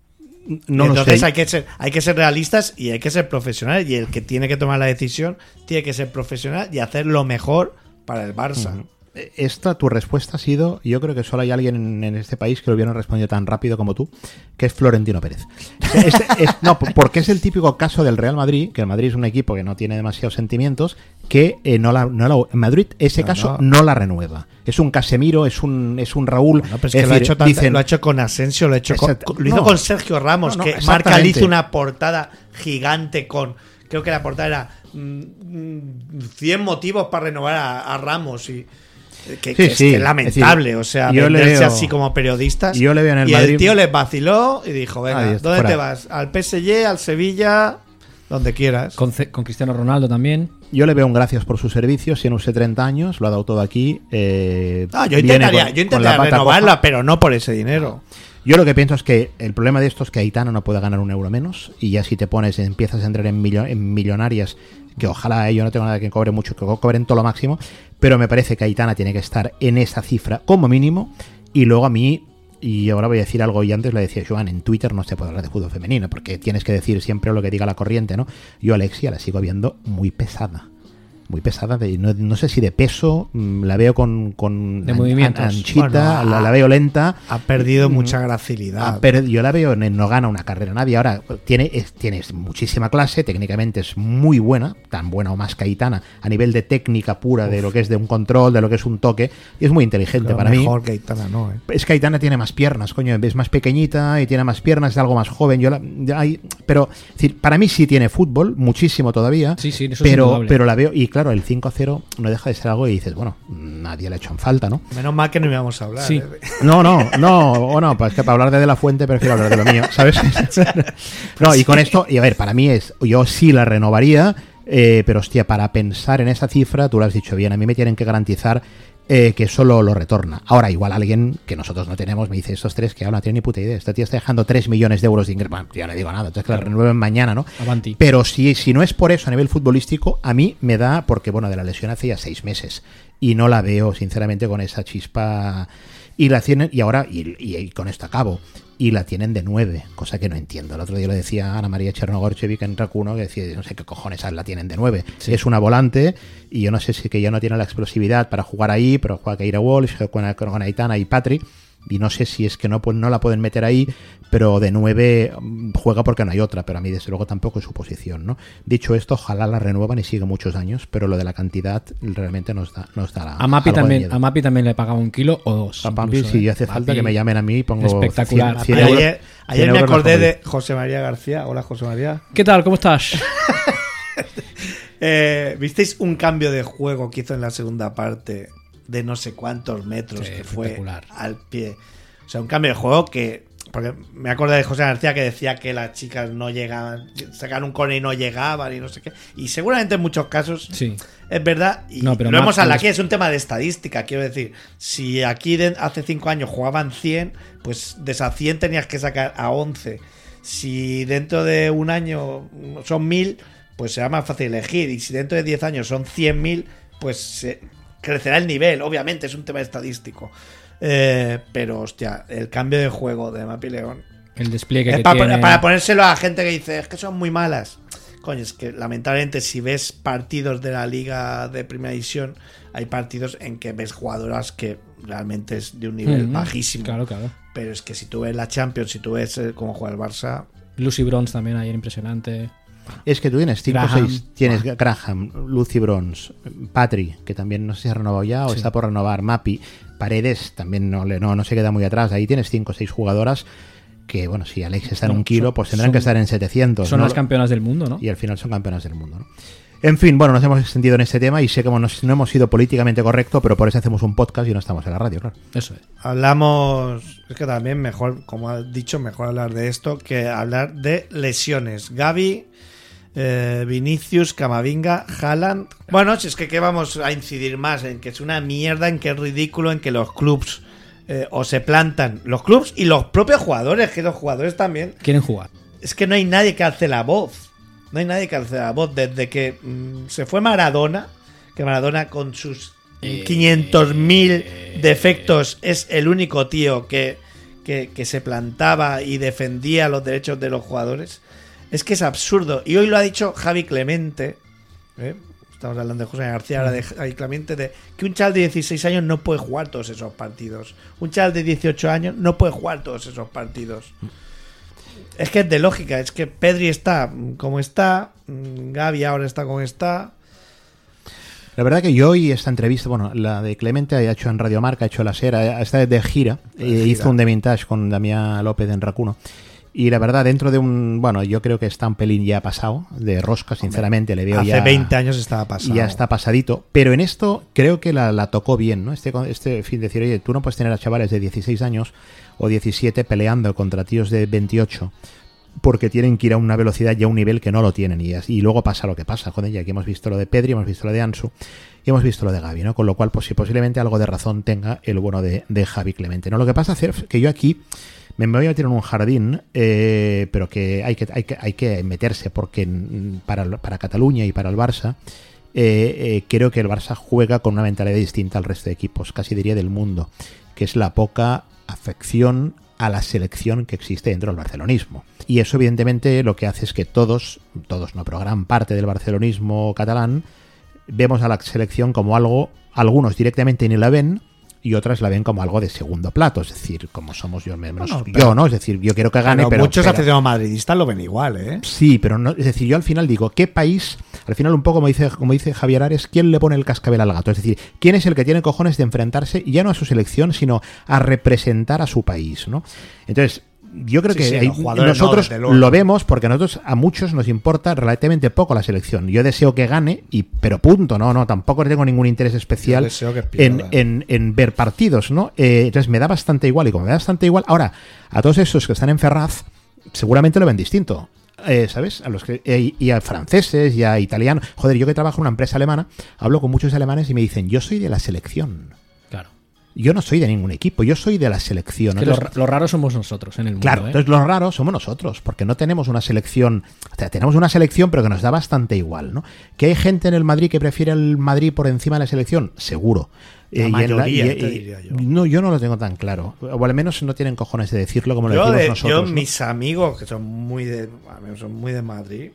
No Entonces lo sé. hay que ser realistas y hay que ser profesionales, y el que tiene que tomar la decisión tiene que ser profesional y hacer lo mejor para el Barça. Tu respuesta ha sido, yo creo que solo hay alguien en este país que lo hubiera respondido tan rápido como tú, que es Florentino Pérez. Porque es el típico caso del Real Madrid, que el Madrid es un equipo que no tiene demasiados sentimientos, que en Madrid no la renueva. Es un Casemiro, es un Raúl. No, pero es que lo ha hecho con Asensio, lo hizo con Sergio Ramos, que Marca le hizo una portada gigante creo que la portada era 100 motivos para renovar a Ramos y... Es lamentable, decir, o sea, venderse así como periodistas. Yo le veo en el y Madrid, el tío les vaciló y dijo, venga, ¿dónde te vas? Al PSG, al Sevilla, donde quieras. Con Cristiano Ronaldo también. Yo le veo un gracias por sus servicios, tiene usted 30 años, lo ha dado todo aquí. Yo intentaría renovarla, pero no por ese dinero. Yo lo que pienso es que el problema de esto es que Aitana no puede ganar 1 euro menos, y ya si te empiezas a entrar en millonarias, que ojalá yo no tengo nada que cobre mucho, que cobren todo lo máximo, pero me parece que Aitana tiene que estar en esa cifra como mínimo. Y luego a mí, y ahora voy a decir algo, y antes lo decía Joan, en Twitter no se puede hablar de fútbol femenino porque tienes que decir siempre lo que diga la corriente, ¿no? Yo a Alexia la sigo viendo muy pesada, no sé si de peso, la veo con de movimientos anchita, la veo lenta, ha perdido mucha gracilidad, yo la veo, no gana una carrera nadie. Ahora tiene muchísima clase, técnicamente es muy buena, tan buena o más que Aitana a nivel de técnica pura, de lo que es de un control, de lo que es un toque, y es muy inteligente. Pero para mejor mí que Aitana no, es que Aitana tiene más piernas, coño, es más pequeñita y tiene más piernas, es algo más joven. Pero es decir, para mí sí tiene fútbol, muchísimo todavía, sí, eso pero la veo, y claro, claro, el 5-0 no deja de ser algo y dices, bueno, nadie le ha hecho en falta, ¿no? Menos mal que no íbamos a hablar. Sí. No, pues que para hablar de La Fuente prefiero hablar de lo mío, ¿sabes? No, y con esto, y a ver, para mí yo sí la renovaría, pero hostia, para pensar en esa cifra, tú lo has dicho bien, a mí me tienen que garantizar que solo lo retorna. Ahora, igual alguien que nosotros no tenemos me dice, estos tres que ahora no tienen ni puta idea, este tío está dejando 3 millones de euros de ingresos. Bueno, yo no digo nada, entonces que la renueven mañana, ¿no? Avanti. Pero si no es por eso a nivel futbolístico, a mí me da, porque bueno, de la lesión hace ya 6 meses y no la veo sinceramente con esa chispa, y la tienen, y ahora, y con esto acabo, y la tienen de 9, cosa que no entiendo. El otro día lo decía Ana María Chernogorchevich en Rakuno, que decía, no sé qué cojones la tienen de 9. Sí. Es una volante, y yo no sé si que ya no tiene la explosividad para jugar ahí, pero juega Keira Walsh, con Aitana y Patri, y no sé si es que no la pueden meter ahí, pero de 9 juega porque no hay otra, pero a mí desde luego tampoco es su posición, ¿no? Dicho esto, ojalá la renuevan y siga muchos años, pero lo de la cantidad realmente nos da a Mapi también le pagaba 1 kilo o 2. A Mapi, si hace falta que me llamen a mí y pongo espectacular. 100 euros, ayer me acordé de José María García. Hola, José María. ¿Qué tal? ¿Cómo estás? ¿Visteis un cambio de juego que hizo en la segunda parte de no sé cuántos metros, que fue al pie? O sea, un cambio de juego que... Porque me acuerdo de José García que decía que las chicas no llegaban, sacaban un córner y no llegaban y no sé qué. Y seguramente en muchos casos sí, es verdad. Y no, pero lo hemos hablado aquí, es un tema de estadística. Quiero decir, si aquí hace 5 años jugaban 100, pues de esas 100 tenías que sacar a 11. Si dentro de un año son 1000, pues será más fácil elegir. Y si dentro de 10 años son 100.000, pues crecerá el nivel. Obviamente es un tema estadístico. Pero hostia, el cambio de juego de Mapi León, el despliegue que tiene... para ponérselo a gente que dice es que son muy malas. Coño, es que lamentablemente si ves partidos de la liga de primera división, hay partidos en que ves jugadoras que realmente es de un nivel bajísimo. Claro. Pero es que si tú ves la Champions, si tú ves cómo juega el Barça... Lucy Bronze también ayer, impresionante. Es que tú tienes 5 o 6, tienes Graham, Lucy Bronze, Patri, que también no sé si ha renovado ya o está por renovar, Mapi, Paredes también no se queda muy atrás. Ahí tienes 5 o 6 jugadoras que, bueno, si Alex está en 1 kilo, pues tendrán que estar en 700. Son las campeonas del mundo, ¿no? Y al final son campeonas del mundo, ¿no? En fin, bueno, nos hemos extendido en este tema y sé que no hemos sido políticamente correctos, pero por eso hacemos un podcast y no estamos en la radio, claro. Eso es. Hablamos, es que también mejor, como has dicho, mejor hablar de esto que hablar de lesiones. Gavi, Vinicius, Camavinga, Haaland. Bueno, si es que ¿qué vamos a incidir más? En que es una mierda, en que es ridículo, en que los clubs o se plantan, los clubs y los propios jugadores, que los jugadores también quieren jugar. Es que no hay nadie que alce la voz. No hay nadie que alce la voz. Desde que se fue Maradona, que Maradona con sus 500.000 defectos es el único tío que se plantaba y defendía los derechos de los jugadores. Es que es absurdo. Y hoy lo ha dicho Javi Clemente. Estamos hablando de José García, ahora de Javi Clemente, de que un chaval de 16 años no puede jugar todos esos partidos. Un chaval de 18 años no puede jugar todos esos partidos. Es que es de lógica. Es que Pedri está como está, Gavi ahora está como está. La verdad que yo y esta entrevista, bueno, la de Clemente ha hecho en Radio Marca, ha hecho la SER, está de gira, hizo un de vintage con Damián López en Rakuno. Y la verdad, dentro de yo creo que está un pelín ya pasado, de rosca, sinceramente, le veo hace ya... Hace 20 años estaba pasado. Ya está pasadito, pero en esto creo que la tocó bien, ¿no? Este fin decir, oye, tú no puedes tener a chavales de 16 años o 17 peleando contra tíos de 28, porque tienen que ir a una velocidad y a un nivel que no lo tienen, y luego pasa lo que pasa, joder, ya que hemos visto lo de Pedri, hemos visto lo de Ansu, y hemos visto lo de Gavi, ¿no? Con lo cual, pues si posiblemente algo de razón tenga el bueno de Javi Clemente, ¿no? Lo que pasa es que yo aquí... me voy a meter en un jardín, pero que hay que meterse, porque para Cataluña y para el Barça, creo que el Barça juega con una mentalidad distinta al resto de equipos, casi diría del mundo, que es la poca afección a la selección que existe dentro del barcelonismo. Y eso evidentemente lo que hace es que todos no, pero gran parte del barcelonismo catalán, vemos a la selección como algo, algunos directamente ni la ven, y otras la ven como algo de segundo plato, es decir, como somos yo menos yo, ¿no? Es decir, yo quiero que gane, pero muchos aficionados madridistas lo ven igual, ¿eh? Sí, pero no, es decir, yo al final digo, ¿qué país? Al final un poco como dice Javier Ares, ¿quién le pone el cascabel al gato? Es decir, ¿quién es el que tiene cojones de enfrentarse ya no a su selección, sino a representar a su país, ¿no? Entonces, yo creo que los jugadores nosotros no, desde luego. lo vemos porque a nosotros, a muchos nos importa relativamente poco la selección. Yo deseo que gane, pero punto, no, tampoco tengo ningún interés especial en ver partidos, ¿no? Entonces me da bastante igual, y como me da bastante igual, ahora, a todos esos que están en Ferraz, seguramente lo ven distinto. ¿Sabes? A los que, y a franceses y a italianos. Joder, yo que trabajo en una empresa alemana, hablo con muchos alemanes y me dicen, yo soy de la selección. Claro. Yo no soy de ningún equipo, yo soy de la selección. Es que los raros somos nosotros en el mundo. Claro, entonces los raros somos nosotros, porque no tenemos una selección. O sea, tenemos una selección, pero que nos da bastante igual, ¿no? ¿Que hay gente en el Madrid que prefiere el Madrid por encima de la selección? Seguro. La mayoría, te diría yo. No, yo no lo tengo tan claro. O al menos no tienen cojones de decirlo como lo decimos nosotros. Yo, mis amigos, que son muy de Madrid,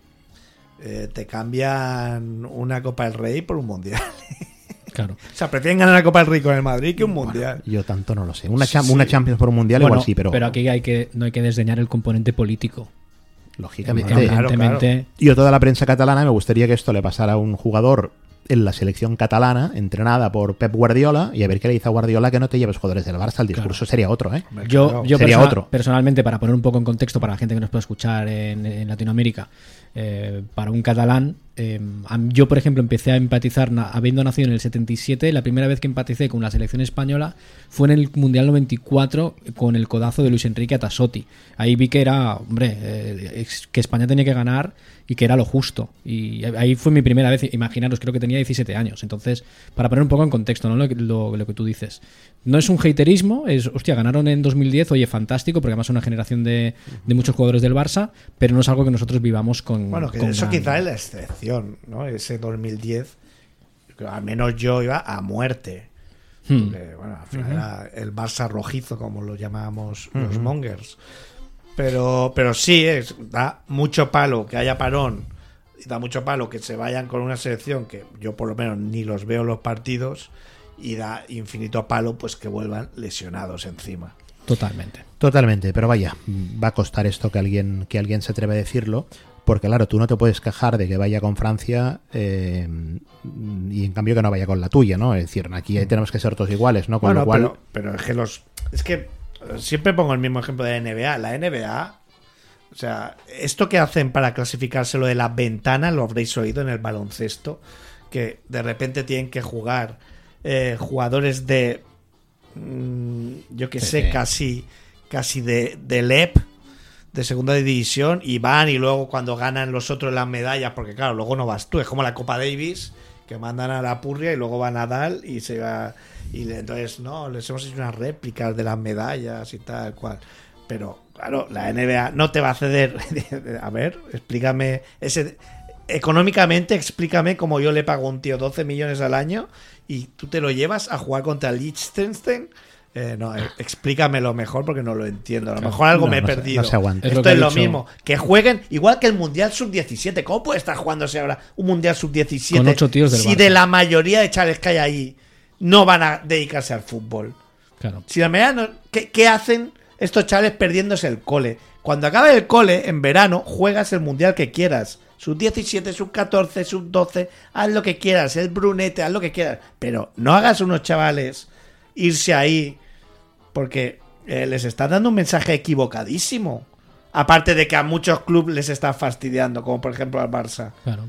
te cambian una Copa del Rey por un Mundial. Claro. O sea, prefieren ganar la Copa del Rey con el Madrid que un Mundial. Yo tanto no lo sé. Una Champions por un Mundial igual sí, pero aquí no hay que desdeñar el componente político. Lógicamente. Evidentemente. Yo toda la prensa catalana me gustaría que esto le pasara a un jugador en la selección catalana, entrenada por Pep Guardiola, y a ver qué le dice a Guardiola que no te lleves jugadores del Barça. El discurso sería otro, ¿eh? Yo sería otro. Personalmente, para poner un poco en contexto para la gente que nos puede escuchar en Latinoamérica, para un catalán, yo por ejemplo empecé a empatizar habiendo nacido en el 77. La primera vez que empaticé con la selección española fue en el Mundial 94 con el codazo de Luis Enrique a Tassotti. Ahí vi que era, que España tenía que ganar y que era lo justo, y ahí fue mi primera vez. Imaginaros, creo que tenía 17 años. Entonces, para poner un poco en contexto, ¿no? lo que tú dices, no es un haterismo, es, hostia, ganaron en 2010, oye, fantástico, porque además es una generación de muchos jugadores del Barça, pero no es algo que nosotros vivamos con... Bueno, que con eso ganas. quizá es la excepción, ¿no? Ese 2010, al menos yo iba a muerte. Porque, bueno, al final era el Barça rojizo, como lo llamábamos los mongers. Pero sí, da mucho palo que haya parón, y da mucho palo que se vayan con una selección que yo por lo menos ni los veo los partidos, y da infinito palo pues que vuelvan lesionados encima. Totalmente, pero vaya, va a costar esto que alguien se atreva a decirlo, porque claro, tú no te puedes quejar de que vaya con Francia y en cambio que no vaya con la tuya, ¿no? Es decir, aquí tenemos que ser todos iguales, ¿no? Con lo cual... pero es que siempre pongo el mismo ejemplo de la NBA. La NBA, o sea, esto que hacen para clasificarse lo de la ventana, lo habréis oído en el baloncesto, que de repente tienen que jugar jugadores de yo que sé, casi de LEP, de segunda división, y van, y luego cuando ganan los otros las medallas, porque claro, luego no vas tú, es como la Copa Davis, que mandan a la purria y luego va Nadal y se va, y entonces no, les hemos hecho unas réplicas de las medallas y tal cual. Pero claro, la NBA no te va a ceder. A ver, explícame económicamente, explícame cómo yo le pago a un tío 12 millones al año y tú te lo llevas a jugar contra Liechtenstein. Explícamelo mejor, porque no lo entiendo. A lo mejor algo me he perdido. No se aguanta. Esto es lo mismo. Que jueguen igual que el Mundial Sub-17. ¿Cómo puede estar jugándose ahora un Mundial Sub-17 con 8 tíos del si Barça? De la mayoría de chavales que hay ahí no van a dedicarse al fútbol? Claro. Si la mayoría ¿qué hacen estos chavales perdiéndose el cole? Cuando acabe el cole, en verano, juegas el Mundial que quieras. Sub-17, Sub-14, Sub-12, haz lo que quieras, el Brunete, haz lo que quieras. Pero no hagas unos chavales irse ahí, porque les está dando un mensaje equivocadísimo. Aparte de que a muchos clubes les está fastidiando, como por ejemplo al Barça. Claro.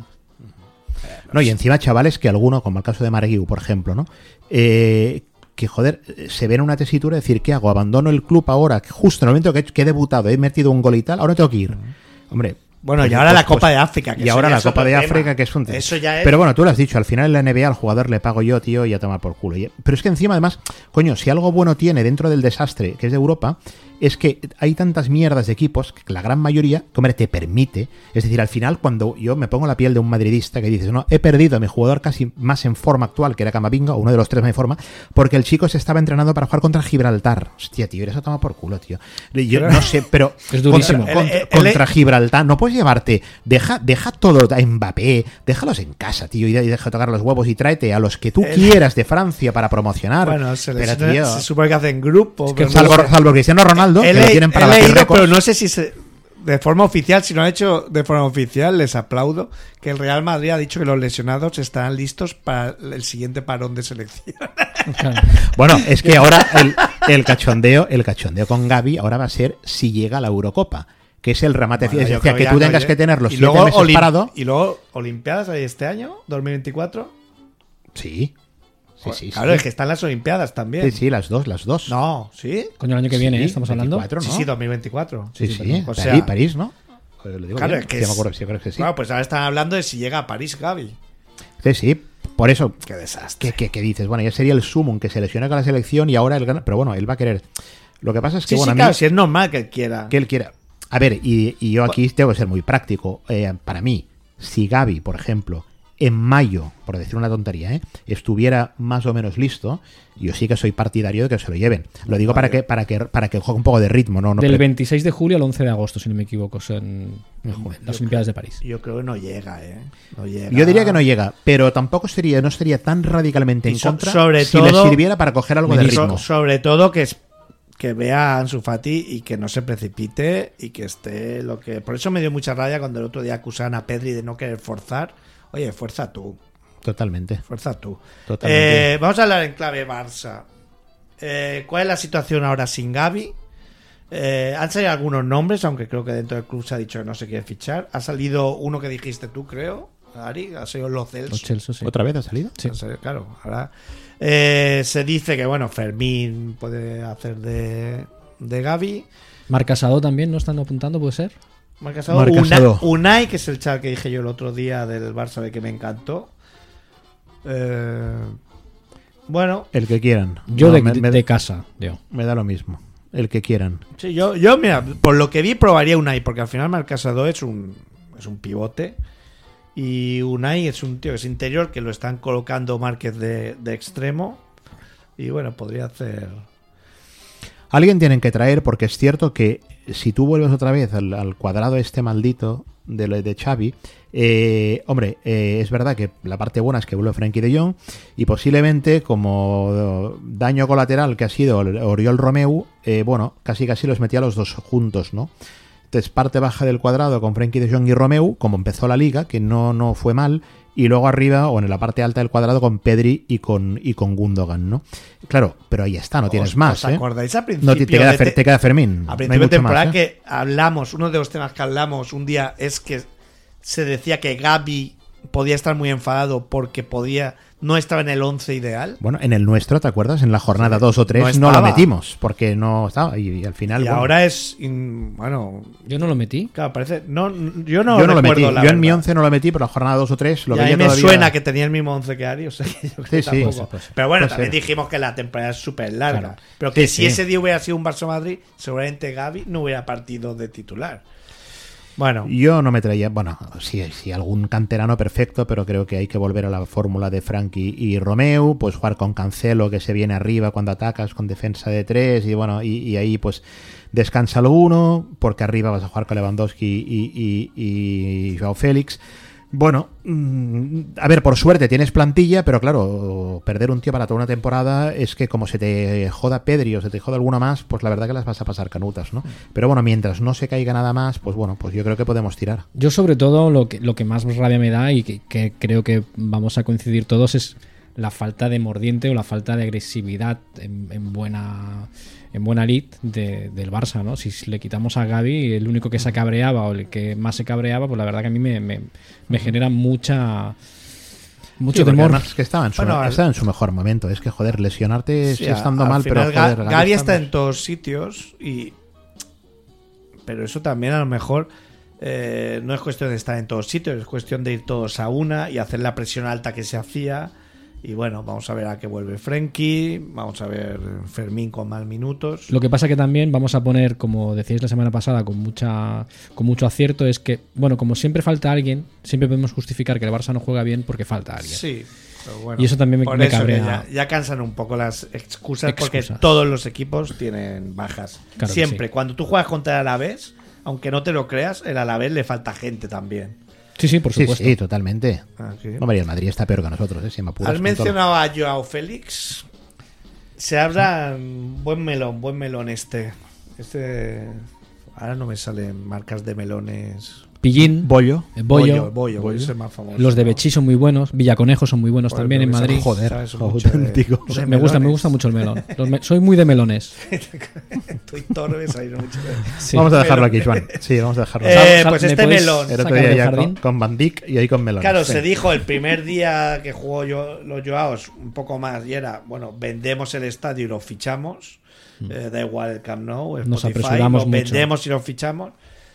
No, y encima chavales que alguno, como el caso de Marguiu, por ejemplo, ¿no? Que joder, se ve en una tesitura de decir, ¿qué hago? ¿Abandono el club ahora? Justo en el momento que he debutado, he metido un gol y tal, ahora tengo que ir. Hombre... Bueno, y ahora la Copa de África. Y ahora la Copa de África, que es un tema. Eso ya es... Pero bueno, tú lo has dicho, al final en la NBA al jugador le pago yo, tío, y a tomar por culo. Pero es que encima, además, coño, si algo bueno tiene dentro del desastre que es de Europa, es que hay tantas mierdas de equipos que la gran mayoría, que, hombre, te permite. Es decir, al final, cuando yo me pongo la piel de un madridista que dices, no, he perdido a mi jugador casi más en forma actual, que era Camavinga, uno de los 3 más en forma, porque el chico se estaba entrenando para jugar contra Gibraltar. Hostia, tío, eso toma por culo, tío. Yo no sé, pero es durísimo. Contra Gibraltar no puedes llevarte... Deja todo a Mbappé, déjalos en casa, tío, y deja tocar los huevos y tráete a los que tú quieras de Francia para promocionar. Bueno, se supone que hacen grupo. Es que salvo Cristiano Ronaldo, que lo tienen para leído, pero no sé si de forma oficial, si no ha hecho de forma oficial, les aplaudo, que el Real Madrid ha dicho que los lesionados estarán listos para el siguiente parón de selección. Bueno, es que ahora el cachondeo con Gavi ahora va a ser si llega a la Eurocopa, que es el remate. Bueno, es decir, que tú tengas que tener los 7 luego meses parado. Y luego, ¿Olimpiadas hay este año? ¿2024? Sí. Sí, claro, es que están las Olimpiadas también. Sí, las dos. No, ¿sí? Coño, el año que viene, Sí, estamos hablando. 24, ¿no? Sí, 2024. Sí. O sea, París, ¿no? Lo digo claro, bien. es que Sí, es- me acuerdo, sí, creo que sí. Claro, pues ahora están hablando de si llega a París Gavi. Sí, por eso. Qué desastre. Que dices, bueno, ya sería el sumum que se lesiona con la selección y ahora él gana. Pero bueno, él va a querer. Lo que pasa es que, Sí, bueno, sí, a mí, claro, si es normal que él quiera. que él quiera. A ver, y yo aquí tengo que ser muy práctico. Para mí, si Gavi, por ejemplo, en mayo, por decir una tontería, estuviera más o menos listo, yo sí que soy partidario de que se lo lleven. Lo digo para que juegue un poco de ritmo, ¿no? Del 26 de julio al 11 de agosto, si no me equivoco, son las Olimpiadas de París. Yo creo que no llega, No llega. Yo diría que no llega, pero tampoco no estaría tan radicalmente en Y contra sobre si todo, le sirviera para coger algo de ritmo. Sobre todo que vea a Ansu Fati y que no se precipite y que esté lo que... Por eso me dio mucha rabia cuando el otro día acusaban a Pedri de no querer forzar. Oye, fuerza tú. Totalmente. Fuerza tú. Totalmente. Vamos a hablar en clave Barça. ¿Cuál es la situación ahora sin Gavi? Han salido algunos nombres, aunque creo que dentro del club se ha dicho que no se quiere fichar. Ha salido uno que dijiste tú, creo, Ari. Ha salido Lo Celso. Sí. ¿Otra vez ha salido? Sí. Ha salido, claro. Ahora se dice que, bueno, Fermín puede hacer de Gavi. Marc Casado también, ¿no están apuntando? ¿Puede ser? Marc Casado. Marc Casado. Unai, que es el chaval que dije yo el otro día del Barça, de que me encantó. Bueno, El que quieran. Yo No, de casa, yo. me da lo mismo. El que quieran. sí, yo, mira, por lo que vi probaría Unai, porque al final Marc Casado es un pivote. Y Unai es un tío que es interior, que lo están colocando Márquez de extremo. Y bueno, podría hacer... Alguien tienen que traer, porque es cierto que si tú vuelves otra vez al cuadrado este maldito de Xavi, es verdad que la parte buena es que vuelve Frenkie de Jong y posiblemente como daño colateral que ha sido Oriol Romeu, casi los metía a los dos juntos, ¿no? Entonces parte baja del cuadrado con Frenkie de Jong y Romeu, como empezó la liga, que no fue mal, y luego arriba o en la parte alta del cuadrado con Pedri y con Gundogan, ¿no? Claro, pero ahí está, no tienes más. ¿Os acordáis al principio? No, te queda Fermín. A No hay principio de mucho temporada más, que hablamos, uno de los temas que hablamos un día es que se decía que Gavi podía estar muy enfadado porque no estaba en el 11 ideal. Bueno, en el nuestro, ¿te acuerdas? En la jornada 2 o 3 No no lo estaba. metimos porque no estaba y al final... Y bueno, ahora es... bueno, Yo no lo metí. claro, parece... yo no yo no lo recuerdo, metí. la Yo en mi verdad. 11 no lo metí, pero en la jornada 2 o 3 lo Y a mí veía me todavía... suena que tenía el mismo 11 que Ari, o sea que yo creo que Sí, sí. tampoco. Pues, Pero bueno, puede también ser. dijimos que la temporada es súper larga. Claro. Pero que Sí, si sí. ese día hubiera sido un Barça-Madrid, seguramente Gavi no hubiera partido de titular. Bueno, Yo no me traía... Bueno, sí, algún canterano perfecto, pero creo que hay que volver a la fórmula de Frenkie y Romeu, pues jugar con Cancelo, que se viene arriba cuando atacas, con defensa de 3, y bueno, y ahí pues descansa alguno, porque arriba vas a jugar con Lewandowski y Joao Félix. Bueno, a ver, por suerte tienes plantilla, pero claro, perder un tío para toda una temporada es que como se te joda Pedri o se te joda alguna más, pues la verdad que las vas a pasar canutas, ¿no? Pero bueno, mientras no se caiga nada más, pues bueno, pues yo creo que podemos tirar. Yo sobre todo lo que más rabia me da y que creo que vamos a coincidir todos es la falta de mordiente o la falta de agresividad en buena lid del Barça, ¿no? Si le quitamos a Gavi, el único que se cabreaba o el que más se cabreaba, pues la verdad que a mí me genera mucho Sí, temor. además que estaba en su mejor momento. Es que, joder, lesionarte sí, estando al mal, pero final joder... Gavi está en todos sitios pero eso también a lo mejor no es cuestión de estar en todos sitios, es cuestión de ir todos a una y hacer la presión alta que se hacía. Y bueno, vamos a ver a qué vuelve Frenkie, vamos a ver Fermín con más minutos. Lo que pasa que también vamos a poner, como decíais la semana pasada, con mucho acierto, es que, bueno, como siempre falta alguien, siempre podemos justificar que el Barça no juega bien porque falta alguien. Sí, pero bueno, y eso también por me eso cabrea. que ya cansan un poco las excusas porque todos los equipos tienen bajas. Claro, siempre, sí. cuando tú juegas contra el Alavés, aunque no te lo creas, el Alavés le falta gente también. Sí, por supuesto. Sí, totalmente. Aquí. No, María, el Madrid está peor que nosotros, si me apuras. Has mencionado a Joao Félix. Se habla buen melón este. Ahora no me salen marcas de melones. Pillín, Bollo, Bollo, es el más famoso. Los de Bechí son muy buenos, Villaconejo son muy buenos también en Madrid. Joder, auténtico. Me gusta mucho el melón. Soy muy de melones. Estoy torbes ahí, no mucho. Sí. Vamos a dejarlo aquí, Joan. Sí, vamos a dejarlo. Pues este melón. El otro día ya con Van Dijk y hoy con melón. Claro, se dijo el primer día que jugó los Joaos un poco más y era, bueno, vendemos el estadio y lo fichamos. Da igual el Camp Nou, Spotify, nos apresuramos lo mucho. vendemos y lo fichamos.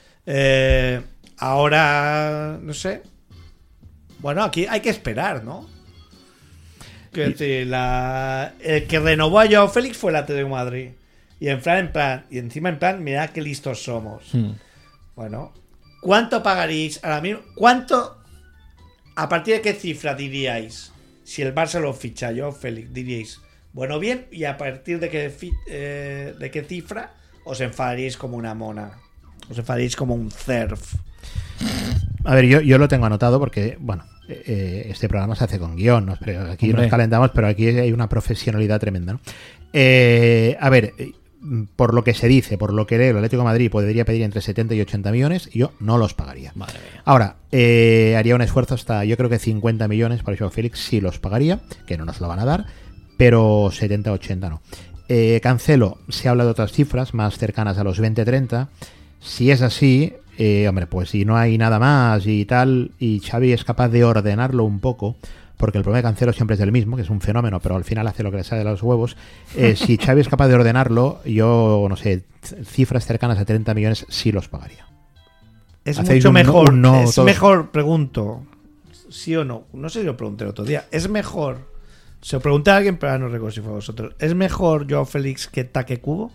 Ahora, no sé. Bueno, aquí hay que esperar, ¿no? Quiero decir, el que renovó a Joao Félix fue el Atlético de Madrid. Y encima en plan, mirad qué listos somos. Bueno, ¿cuánto pagaríais ahora mismo? ¿Cuánto? ¿A partir de qué cifra diríais? Si el Barça lo ficha Joao Félix, diríais, bueno, bien, y a partir de qué cifra os enfadaríais como una mona. Os enfadaríais como un cerf. A ver, yo lo tengo anotado porque, bueno, este programa se hace con guión, ¿no? Pero aquí nos calentamos, pero aquí hay una profesionalidad tremenda, ¿no? A ver, por lo que se dice, por lo que leo, el Atlético de Madrid podría pedir entre 70 y 80 millones y yo no los pagaría. Madre mía. Ahora, haría un esfuerzo hasta, yo creo que 50 millones para Joao Félix sí los pagaría, que no nos lo van a dar, pero 70 80 no. Cancelo, se habla de otras cifras más cercanas a los 20-30. Si es así, hombre, pues si no hay nada más y tal, y Xavi es capaz de ordenarlo un poco, porque el problema de Cancelo siempre es el mismo, que es un fenómeno, pero al final hace lo que le sale de los huevos. Si Xavi es capaz de ordenarlo, yo, no sé, cifras cercanas a 30 millones sí los pagaría. Es mucho mejor, mejor, pregunto, sí o no, no sé si lo pregunté el otro día, es mejor, se lo pregunté a alguien, pero ahora no recuerdo si fue a vosotros, ¿es mejor Joao Félix que Take Kubo?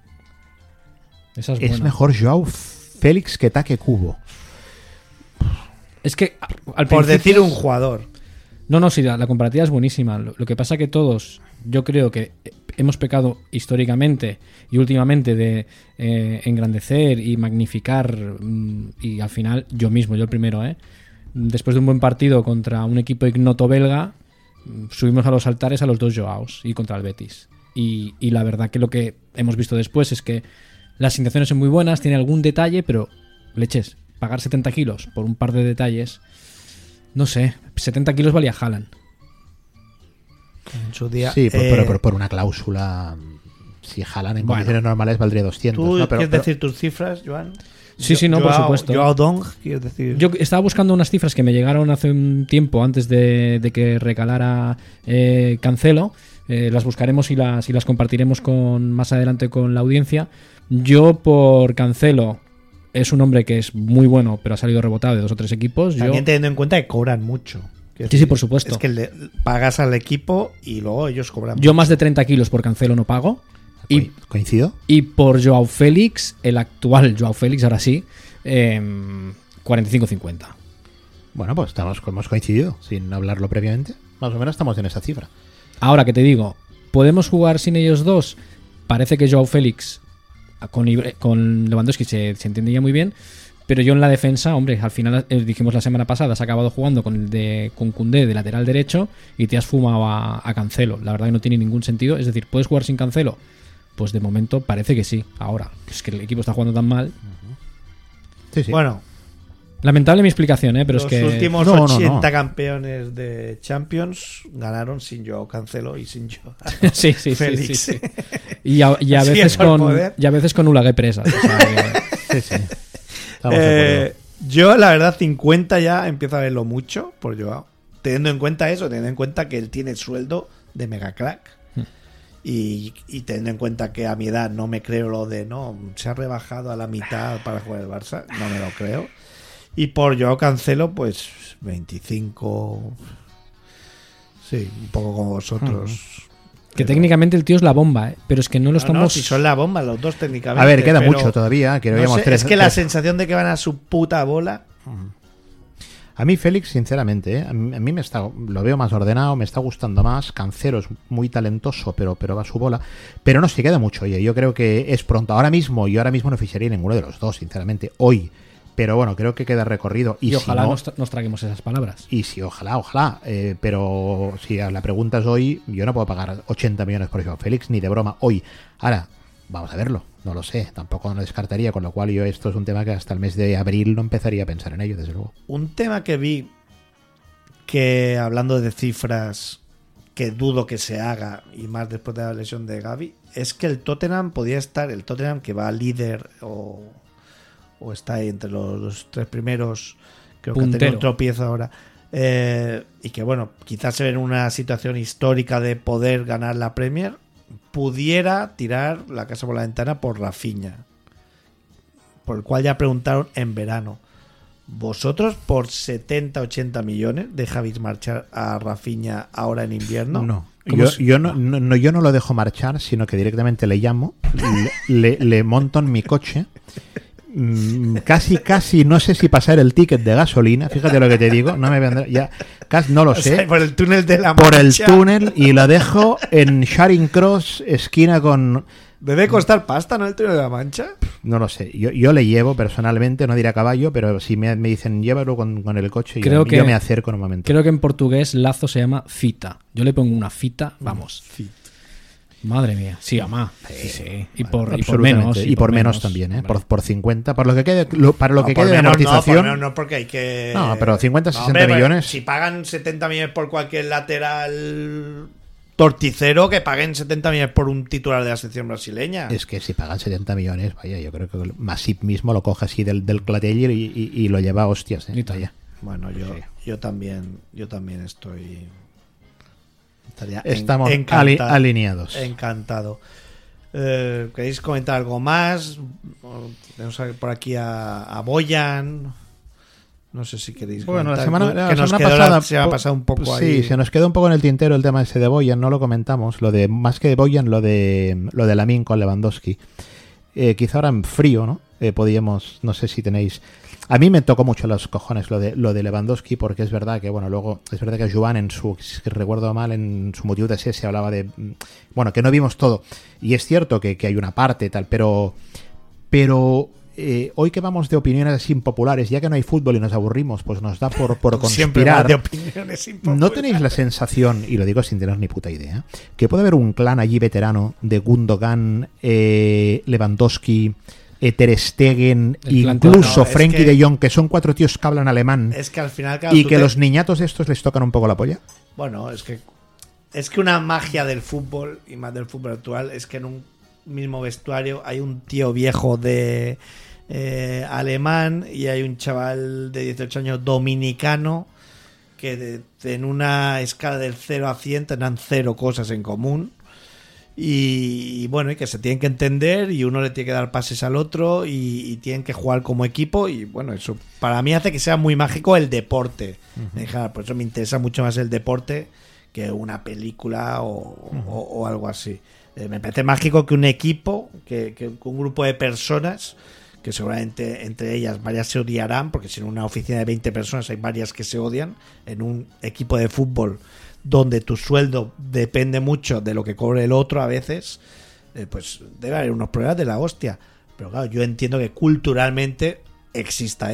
Es mejor Joao Félix que Take Kubo. Es que por decir un jugador. No, sí, la comparativa es buenísima. Lo que pasa que todos, yo creo que hemos pecado históricamente y últimamente de engrandecer y magnificar, y al final yo el primero, después de un buen partido contra un equipo ignoto belga, subimos a los altares a los dos Joaos y contra el Betis. Y la verdad que lo que hemos visto después es que las intenciones son muy buenas, tiene algún detalle, pero leches, pagar 70 kilos por un par de detalles, no sé, 70 kilos valía Haaland. En su día, sí, pero por una cláusula, si Haaland en condiciones normales valdría 200. ¿Tú ¿no? quieres decir tus cifras, Joan? Sí, no, por supuesto. Joao Dong, ¿quieres decir? Yo estaba buscando unas cifras que me llegaron hace un tiempo antes de que recalara Cancelo. Las buscaremos y las compartiremos más adelante con la audiencia. Yo por Cancelo es un hombre que es muy bueno, pero ha salido rebotado de 2 o 3 equipos. También teniendo en cuenta que cobran mucho. Sí, por supuesto. Es que le pagas al equipo y luego ellos cobran Yo mucho. más de 30 kilos por Cancelo no pago. ¿Coincido? Y por Joao Félix, el actual Joao Félix, ahora sí, 45-50. Bueno, pues hemos coincidido, sin hablarlo previamente. Más o menos estamos en esa cifra. Ahora que te digo, ¿podemos jugar sin ellos dos? Parece que Joao Félix con Lewandowski se entendía muy bien, pero yo en la defensa, hombre, al final dijimos la semana pasada, has acabado jugando con Koundé de lateral derecho y te has fumado a Cancelo. La verdad que no tiene ningún sentido. Es decir, ¿puedes jugar sin Cancelo? Pues de momento parece que sí. Ahora, es que el equipo está jugando tan mal. Sí. Bueno, lamentable mi explicación, pero es que los últimos 80 campeones de Champions ganaron sin Joao Cancelo y sin Joao sí. Félix. Y a veces con Ulagué presa. O sea, sí. Yo, la verdad, 50 ya empiezo a verlo mucho por Joao. Teniendo en cuenta que él tiene sueldo de mega crack. Y teniendo en cuenta que a mi edad no me creo lo de se ha rebajado a la mitad para jugar el Barça, no me lo creo. Y por Joao Cancelo, pues 25. Sí, un poco como vosotros. Que técnicamente el tío es la bomba, pero es que no lo estamos. No, si son la bomba, los dos técnicamente. A ver, queda mucho todavía. Que no sé, es que la sensación de que van a su puta bola. A mí Félix, sinceramente, a mí lo veo más ordenado, me está gustando más. Cancelo es muy talentoso, pero va a su bola. Pero no se queda mucho. Oye, yo creo que es pronto. Ahora mismo no ficharía ninguno de los dos, sinceramente, hoy. Pero bueno, creo que queda recorrido. Y ojalá nos traguemos esas palabras. Y sí, ojalá. Pero si la pregunta es hoy, yo no puedo pagar 80 millones por Joao Félix, ni de broma hoy. Ahora, vamos a verlo. No lo sé, tampoco lo descartaría, con lo cual yo esto es un tema que hasta el mes de abril no empezaría a pensar en ello, desde luego. Un tema que vi, que hablando de cifras, que dudo que se haga, y más después de la lesión de Gavi, es que el Tottenham podía estar, el Tottenham que va líder o está ahí entre los 3 primeros, creo que ha tenido un tropiezo ahora, y que bueno, quizás se ve en una situación histórica de poder ganar la Premier, pudiera tirar la casa por la ventana por Rafinha, por el cual ya preguntaron en verano. ¿Vosotros por 70-80 millones dejáis marchar a Rafinha ahora en invierno? No. Yo no lo dejo marchar, sino que directamente le llamo, le monto en mi coche, casi no sé si pasar el ticket de gasolina, fíjate lo que te digo, no me vendrá, ya casi no lo sé, sea, por el túnel de la Mancha. Por el túnel, y lo dejo en Charing Cross, esquina con... ¿Debe costar pasta, no, el túnel de la Mancha? No lo sé, yo le llevo personalmente, no diré a caballo, pero si me dicen llévalo con el coche, yo me acerco normalmente. Creo que en portugués lazo se llama fita. Yo le pongo una fita, vamos. Madre mía, sí, mamá. Sí. Y por menos. Y por menos también, ¿eh? Por 50, por lo que quede, para lo que quede de amortización. No, porque hay que... No, pero 50, 60 millones. Si pagan 70 millones por cualquier lateral torticero, que paguen 70 millones por un titular de la selección brasileña. Es que si pagan 70 millones, vaya, yo creo que Masip mismo lo coge así del clatell y lo lleva a hostias, ¿eh? Bueno, yo también estoy... Estamos alineados. Encantado. ¿Queréis comentar algo más? Tenemos por aquí a Boyan. No sé si queréis. Bueno, la semana pasada se ha pasado un poco ahí. Sí, se nos quedó un poco en el tintero el tema ese de Boyan, no lo comentamos. Lo de más que de Boyan, lo de Lamine con Lewandowski. Quizá ahora en frío, ¿no? Podíamos, no sé si tenéis. A mí me tocó mucho los cojones lo de Lewandowski, porque es verdad que, bueno, luego es verdad que Joan si recuerdo mal, en su motivo de ese se hablaba de, bueno, que no vimos todo. Y es cierto que hay una parte tal, pero hoy que vamos de opiniones así impopulares, ya que no hay fútbol y nos aburrimos, pues nos da por conspirar. De opiniones impopulares. ¿No tenéis la sensación, y lo digo sin tener ni puta idea, que puede haber un clan allí veterano de Gundogan, Lewandowski, Ter Stegen, incluso Frenkie de Jong, que son 4 tíos que hablan alemán, es que al final, claro, y que los niñatos de estos les tocan un poco la polla? Bueno, es que una magia del fútbol, y más del fútbol actual, es que en un mismo vestuario hay un tío viejo de alemán y hay un chaval de 18 años dominicano que en una escala del 0 a 100 tendrán 0 cosas en común. Y bueno, y que se tienen que entender, y uno le tiene que dar pases al otro, y tienen que jugar como equipo, y bueno, eso para mí hace que sea muy mágico el deporte. Por eso me interesa mucho más el deporte que una película o algo así. Me parece mágico que un equipo, que un grupo de personas, que seguramente entre ellas varias se odiarán, porque si en una oficina de 20 personas hay varias que se odian, en un equipo de fútbol donde tu sueldo depende mucho de lo que cobre el otro a veces, pues debe haber unos problemas de la hostia. Pero claro, yo entiendo que culturalmente exista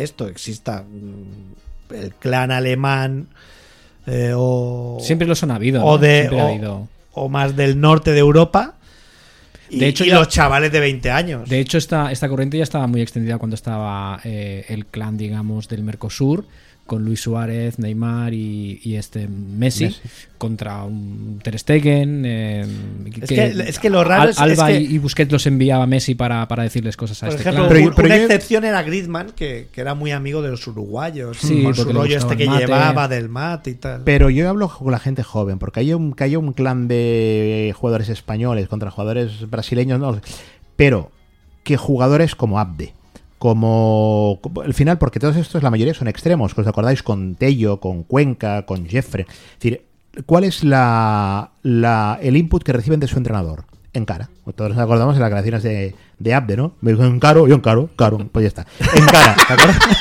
el clan alemán, siempre los han habido, o más del norte de Europa, de hecho, y los chavales de 20 años. De hecho, esta corriente ya estaba muy extendida cuando estaba el clan, digamos, del Mercosur, con Luis Suárez, Neymar y Messi contra un Ter Stegen. Es que lo raro Alba es que, y Busquets los enviaba a Messi para decirles cosas a por este ejemplo, clan. Una excepción era Griezmann, que era muy amigo de los uruguayos, con su rollo que llevaba del mate y tal. Pero yo hablo con la gente joven, porque hay un clan de jugadores españoles contra jugadores brasileños, no, pero que jugadores como Abde, como al final, porque todos estos, la mayoría son extremos, que os acordáis, con Tello, con Cuenca, con Jeffrey. Es decir, ¿cuál es el input que reciben de su entrenador? Encara. Todos nos acordamos de las declaraciones de Abde, ¿no? Me dijo encaro, yo encaro, pues ya está. Encara, ¿te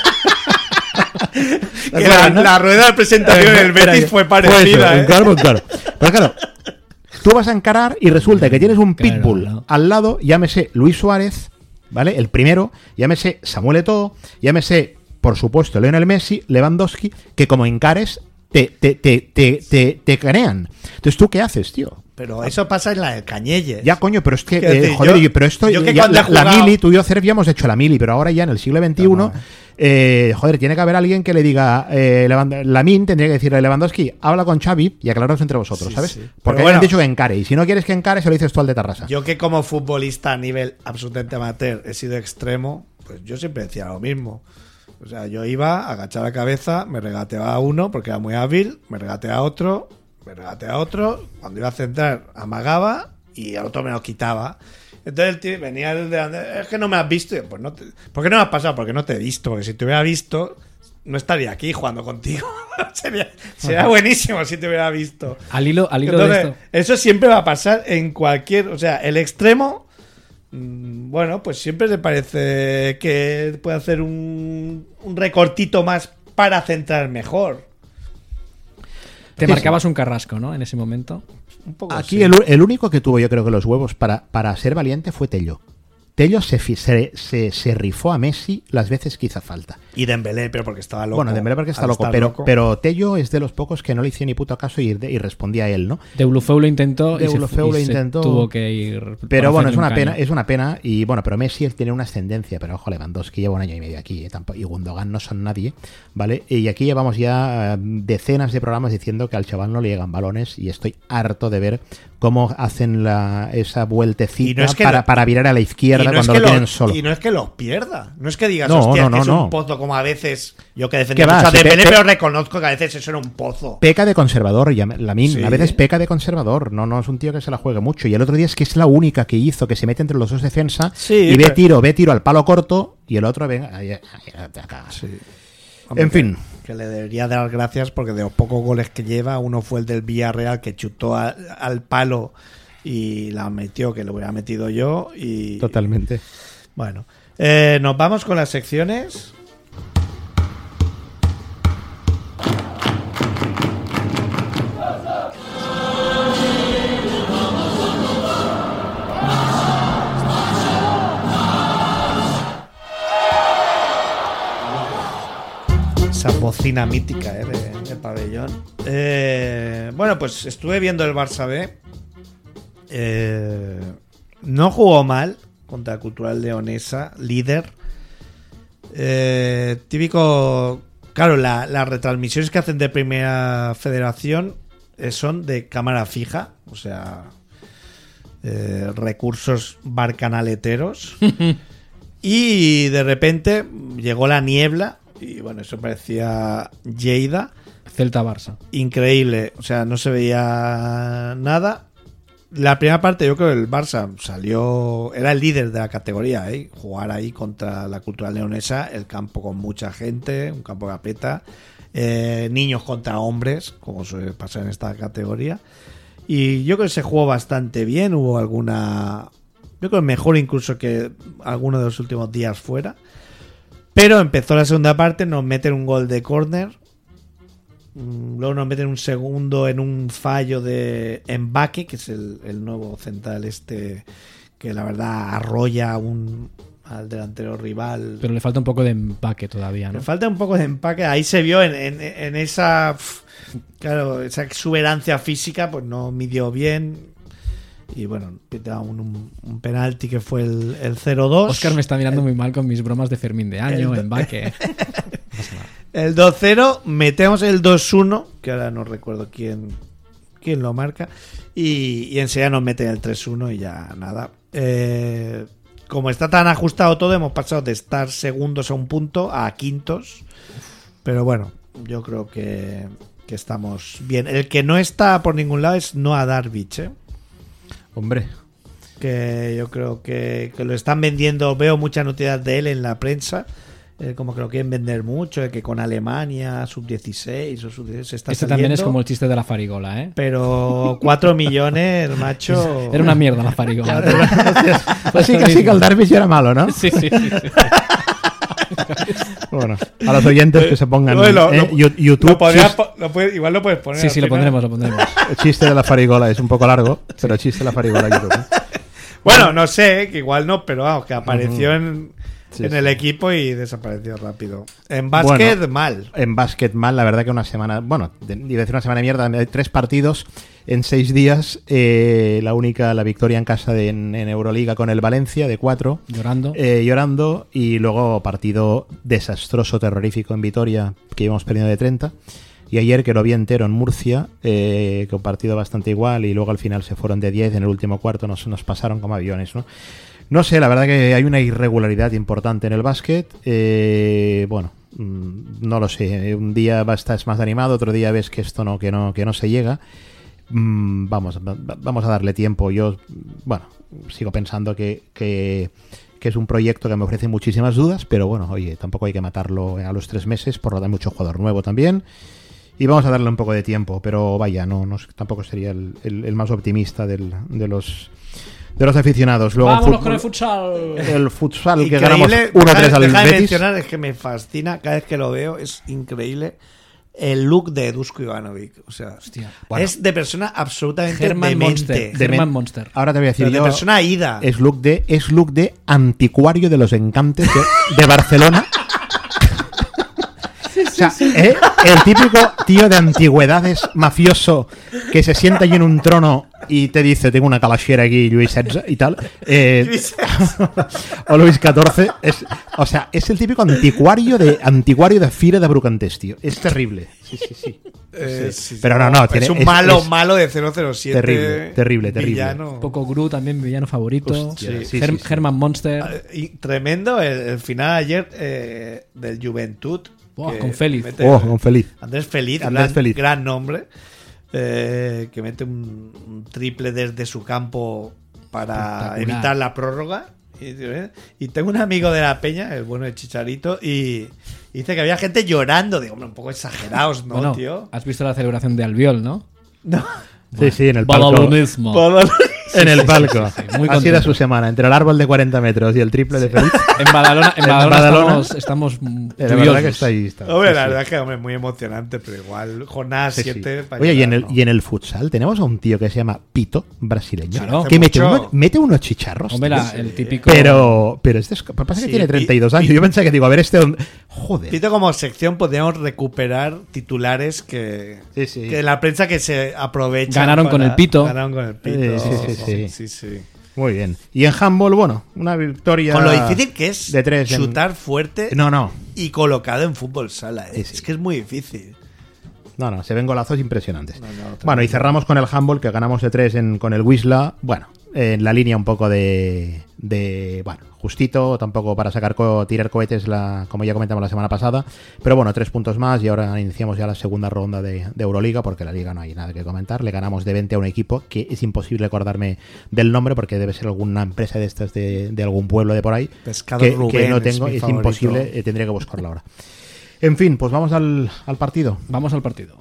acuerdas? La rueda de presentación del Betis fue parecida. Encaro. Pero claro, tú vas a encarar y resulta que tienes un pitbull al lado, llámese Luis Suárez, ¿vale? El primero, llámese Samuel Eto'o, llámese, por supuesto, Lionel Messi, Lewandowski, que como encares te canean. Entonces, ¿tú qué haces, tío? Pero eso pasa en la del Cañelles. Ya, coño, pero es que, decir, joder, pero esto, yo que ya, cuando he la jugado- mili, tú y yo, Cerf, ya hemos hecho la mili, pero ahora ya en el siglo XXI, joder, tiene que haber alguien que le diga, Lamin tendría que decirle a Lewandowski, habla con Xavi y aclararos entre vosotros, Sí, ¿sabes? sí. Porque Pero han bueno, dicho que encare, y si no quieres que encare, se lo dices tú al de Tarrasa. Yo que como futbolista a nivel absolutamente amateur he sido extremo, pues yo siempre decía lo mismo. O sea, yo iba, agachar la cabeza, me regateaba a uno porque era muy hábil, me regateaba a otro, cuando iba a centrar amagaba y al otro me lo quitaba. Entonces el tío venía el delante, es que no me has visto. Y yo, pues no ¿por qué no me has pasado? Porque no te he visto, porque si te hubiera visto no estaría aquí jugando contigo. sería buenísimo si te hubiera visto. Al hilo Entonces, de esto. eso siempre va a pasar en cualquier, o sea, el extremo, bueno, pues siempre le parece que puede hacer un recortito más para centrar mejor. Te marcabas un carrasco, ¿no? En ese momento. Un poco Aquí sí. el único que tuvo, yo creo que los huevos para ser valiente fue Tello. Tello se rifó a Messi las veces que hizo falta. Y Dembélé, pero porque estaba loco. Bueno, Dembélé porque está Al loco, estar pero Tello es de los pocos que no le hizo ni puto caso y respondía a él, ¿no? Deulofeu lo intentó Deulofeu lo se intentó. tuvo que ir. Pero bueno, hacerle un caño. es una pena y bueno, pero Messi tiene una ascendencia, pero ojo, Lewandowski lleva un año y medio aquí, y Gundogan no son nadie, ¿vale? Y aquí llevamos ya decenas de programas diciendo que al chaval no le llegan balones y estoy harto de ver cómo hacen esa vueltecita para virar a la izquierda cuando lo tienen solo. Y no es que los pierda. No es que digas, No, hostia, no, que es no. un pozo como a veces. Yo que defendía ¿Qué va? mucho a Si Dembélé, pero reconozco que a veces eso era un pozo. Peca de conservador, Lamin, Sí. a veces peca de conservador, no es un tío que se la juegue mucho. Y el otro día es que es la única que hizo que se mete entre los dos defensa y ve tiro al palo corto y el otro venga, te cagas. Sí. Hombre, En fin. Que le debería dar gracias porque de los pocos goles que lleva, uno fue el del Villarreal que chutó al palo y la metió, que lo hubiera metido yo. Y Totalmente. Bueno, nos vamos con las secciones. Esa bocina mítica de pabellón. Bueno, pues estuve viendo el Barça B. No jugó mal contra la Cultural Leonesa, líder. Típico. Claro, las retransmisiones que hacen de Primera Federación son de cámara fija, o sea, recursos barcanaleteros. Y de repente llegó la niebla. Y bueno, eso parecía Lleida. Celta-Barça. Increíble. O sea, no se veía nada. La primera parte, yo creo que el Barça salió. Era el líder de la categoría, ¿eh? Jugar ahí contra la Cultural Leonesa. El campo con mucha gente. Un campo que aprieta. Niños contra hombres, como suele pasar en esta categoría. Y yo creo que se jugó bastante bien. Hubo alguna. Yo creo que mejor incluso que alguno de los últimos días fuera. Pero empezó la segunda parte, nos meten un gol de córner. Luego nos meten un segundo en un fallo de Mbaque, que es el nuevo central que la verdad arrolla al delantero rival. Pero le falta un poco de empaque todavía, ¿no? Le falta un poco de empaque. Ahí se vio en esa... Claro, esa exuberancia física, pues no midió bien. Y bueno, pita un penalti que fue el 0-2. Óscar me está mirando muy mal con mis bromas de Fermín de año, empaque. El 2-0, metemos el 2-1, que ahora no recuerdo quién lo marca, y enseguida nos meten el 3-1 y ya nada. Como está tan ajustado todo, hemos pasado de estar segundos a un punto a quintos, pero bueno, yo creo que estamos bien. El que no está por ningún lado es Noah Darvich, ¿eh? Hombre. Que yo creo que lo están vendiendo, veo muchas noticias de él en la prensa. Como que lo quieren vender mucho, que con Alemania, sub-16 o sub-16 se está Este también es como el chiste de la farigola, ¿eh? Pero 4 millones, macho. Era una mierda la farigola. Pues sí, casi que el Darvish era malo, ¿no? Sí. Bueno, a los oyentes que se pongan YouTube. Igual lo puedes poner. Sí, lo pondremos. El chiste de la farigola es un poco largo, pero el chiste de la farigola YouTube. Bueno, no sé, que igual no, pero vamos, que apareció en en el equipo y desapareció rápido. En básquet, mal. En básquet, mal. La verdad que una semana... Bueno, iba a decir una semana de mierda. Hay 3 partidos en 6 días. La victoria en casa en Euroliga con el Valencia de 4. Llorando. Y luego partido desastroso, terrorífico en Vitoria, que íbamos perdiendo de 30. Y ayer, que lo vi entero en Murcia, que un partido bastante igual, y luego al final se fueron de 10 en el último cuarto, nos pasaron como aviones, ¿no? No sé, la verdad que hay una irregularidad importante en el básquet. Bueno, no lo sé. Un día estás más animado, otro día ves que esto que no se llega. Vamos a darle tiempo. Yo, bueno, sigo pensando que es un proyecto que me ofrece muchísimas dudas, pero bueno, oye, tampoco hay que matarlo a los 3 meses, por lo tanto, mucho jugador nuevo también. Y vamos a darle un poco de tiempo, pero vaya, no tampoco sería el más optimista de los aficionados. Luego, vámonos con el futsal. El futsal, que increíble, ganamos 1-3 al Betis. Betis. Mencionar, es que me fascina, cada vez que lo veo, es increíble el look de Dusko Ivanovic. O sea, bueno, es de persona absolutamente Herman demente. Monster. Ahora te voy a decir de persona ida. Es look de anticuario de los encantes de Barcelona. O sea, el típico tío de antigüedades mafioso que se sienta allí en un trono y te dice: tengo una calaixera aquí, Luis XVI y tal. O Luis XIV. Es el típico anticuario de Fira de Brucantes, tío. Es terrible. Sí. Pero no. Es un malo de 007. Terrible. Villano. Poco Gru también, villano favorito. Hostia, Herman Monster. Tremendo el final ayer del Juventud. Con Félix. Con Félix. Andrés Félix, gran nombre. Que mete un triple desde su campo para evitar la prórroga. Y tengo un amigo de la Peña, el bueno de Chicharito, y dice que había gente llorando. Digo, hombre, un poco exagerados, ¿no, tío? Has visto la celebración de Albiol, ¿no? No. Sí, en el palco. En el palco. Muy ha sido su semana, entre el árbol de 40 metros y el triple de Félix. En Badalona estamos la verdad que está ahí. Hombre, la verdad que muy emocionante, pero igual, jornada 7. Oye, y en el futsal tenemos a un tío que se llama Pito, brasileño, claro, que mete unos chicharros. Hombre, el típico. Pero pasa que tiene 32 años. Yo pensé que digo, a ver, joder. Pito, como sección podríamos recuperar titulares que la prensa que se aprovecha. Ganaron con el Pito. Sí. Muy bien. Y en handball, bueno, una victoria. Con lo difícil que es de 3 chutar fuerte no. y colocado en fútbol sala. Es que es muy difícil. No, se ven golazos impresionantes. Bueno, y cerramos con el handball, que ganamos de 3 con el Wisla. Bueno, en la línea un poco de bueno, justito, tampoco para tirar cohetes, como ya comentamos la semana pasada, pero bueno, 3 puntos más y ahora iniciamos ya la segunda ronda de Euroliga, porque la Liga no hay nada que comentar. Le ganamos de 20 a un equipo que es imposible acordarme del nombre, porque debe ser alguna empresa de estas de algún pueblo de por ahí, que no tengo, es imposible, tendría que buscarla ahora. En fin, pues vamos al partido. Vamos al partido.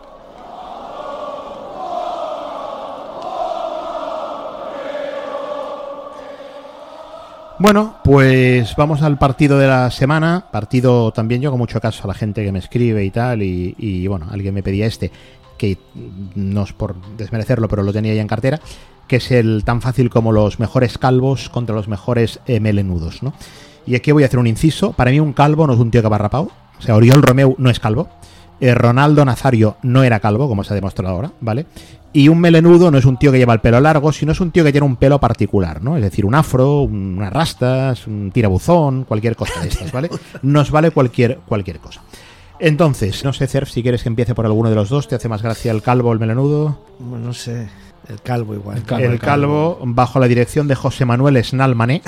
Bueno, pues vamos al partido de la semana. Partido también, yo hago mucho caso a la gente que me escribe y tal, y bueno, alguien me pedía que no es por desmerecerlo, pero lo tenía ya en cartera, que es el tan fácil como los mejores calvos contra los mejores melenudos, ¿no? Y aquí voy a hacer un inciso. Para mí un calvo no es un tío que va rapado. O sea, Oriol Romeu no es calvo. Ronaldo Nazario no era calvo, como se ha demostrado ahora, ¿vale? Y un melenudo no es un tío que lleva el pelo largo, sino es un tío que tiene un pelo particular, ¿no? Es decir, un afro, unas rastas, un tirabuzón, cualquier cosa de estas, ¿vale? Nos vale cualquier cosa. Entonces, no sé, Cerf, si quieres que empiece por alguno de los dos. ¿Te hace más gracia el calvo o el melenudo? No sé, el calvo igual. El calvo, bajo la dirección de José Manuel Snalmané.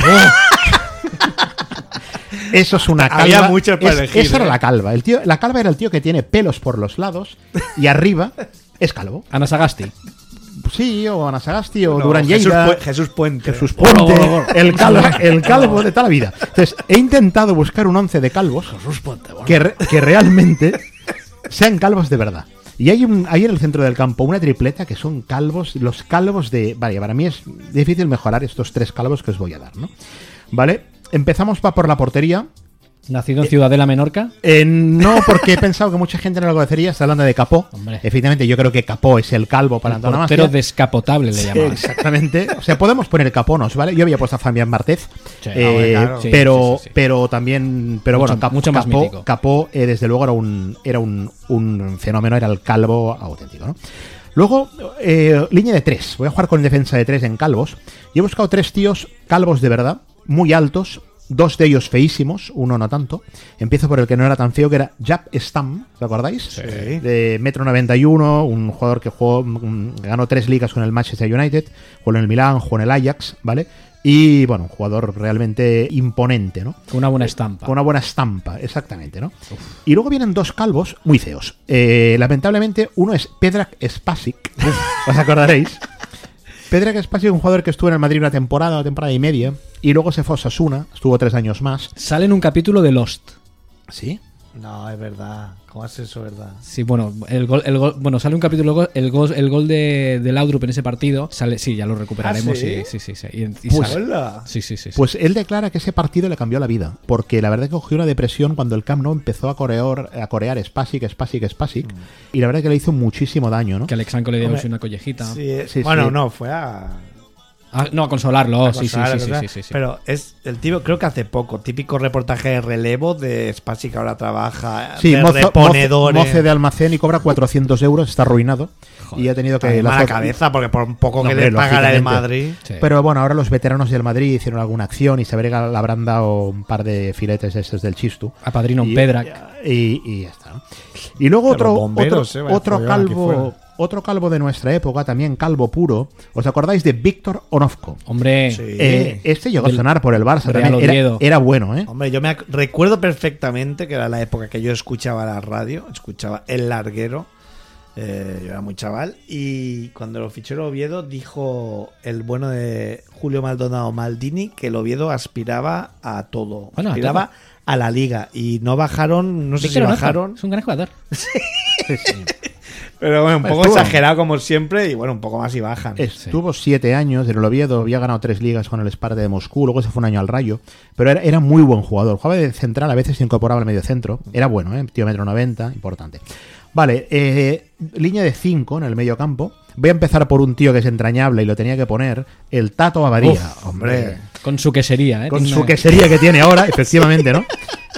Eso es una calva. Había muchos para elegir. Esa era la calva. La calva era el tío que tiene pelos por los lados y arriba es calvo. Ana Sagasti. Sí, o Ana Sagasti, o Durán Lleida. Jesús Puente. El calvo de toda la vida. Entonces, he intentado buscar un 11 de calvos que realmente sean calvos de verdad. Y hay en el centro del campo una tripleta que son calvos, los calvos de... Vale, para mí es difícil mejorar estos 3 calvos que os voy a dar, ¿no? Vale, empezamos por la portería. ¿Nacido en Ciudadela, Menorca? No, porque he pensado que mucha gente no lo conocería. Está hablando de Capó. Hombre. Efectivamente, yo creo que Capó es el calvo para antonomasia. Portero descapotable le llamaban. Exactamente. O sea, podemos poner Caponos, ¿vale? Yo había puesto a Fabián Martez. Sí, claro. Pero también... Pero mucho, bueno, mucho más mítico. Capó desde luego era un fenómeno, era el calvo auténtico, ¿no? Luego, línea de 3. Voy a jugar con defensa de 3 en calvos. Y he buscado 3 tíos calvos de verdad, muy altos. 2 de ellos feísimos, uno no tanto. Empiezo por el que no era tan feo, que era Jaap Stam, ¿lo acordáis? Sí. De 1,91 m, un jugador que ganó 3 ligas con el Manchester United, jugó en el Milán, jugó en el Ajax, ¿vale? Y bueno, un jugador realmente imponente, ¿no? Con una buena estampa. Con una buena estampa, exactamente, ¿no? Uf. Y luego vienen 2 calvos muy feos. Lamentablemente, uno es Predrag Spasic, os acordaréis. Predrag Spasic es un jugador que estuvo en el Madrid una temporada y media, y luego se fue a Osasuna, estuvo 3 años más. Sale en un capítulo de Lost. ¿Sí? No, es verdad. ¿Cómo es eso, verdad? Sí, bueno, bueno, sale un capítulo, el gol de Laudrup en ese partido, sale, sí, ya lo recuperaremos. ¿sí? Sí. Y Pues, sí. Pues él declara que ese partido le cambió la vida, porque la verdad es que cogió una depresión cuando el Camp Nou empezó a corear Spasic, y la verdad es que le hizo muchísimo daño, ¿no? Que Alexandro le dio una collejita. Sí, bueno, no, fue a... no, a consolarlo, sí. Pero es el tío, creo que hace poco, típico reportaje de relevo de Spasic, que ahora trabaja de reponedor. Moce de almacén y cobra 400 euros, está arruinado. Joder, y ha tenido que... la cabeza, porque por un poco que le pagara el Madrid... Sí. Pero bueno, ahora los veteranos del Madrid hicieron alguna acción y se le habrán dado un par de filetes estos del Chistu. A padrino Predrag. Y ya está, ¿no? Y luego otro calvo... Otro calvo de nuestra época, también calvo puro. ¿Os acordáis de Víctor Onofko? Hombre, sí. Este llegó a sonar por el Barça. Era bueno, ¿eh? Hombre, yo recuerdo perfectamente que era la época que yo escuchaba la radio, escuchaba El Larguero. Yo era muy chaval. Y cuando lo fichó el Oviedo, dijo el bueno de Julio Maldonado Maldini que el Oviedo aspiraba a todo. Bueno, aspiraba a la liga. Y no bajaron, no sé si bajaron. Es un gran jugador. Sí. Pero bueno, un poco exagerado como siempre y bueno, un poco más y bajan. Estuvo 7 años en el Oviedo, había ganado 3 ligas con el Sparta de Moscú, luego se fue un año al Rayo, pero era muy buen jugador. Jugaba de central, a veces se incorporaba al medio centro. Era bueno, tío, 1,90 m, importante. Vale, línea de 5 en el medio campo. Voy a empezar por un tío que es entrañable y lo tenía que poner, el Tato Abadía. Uf, hombre. Con su quesería, Con su quesería que tiene ahora, efectivamente, ¿no?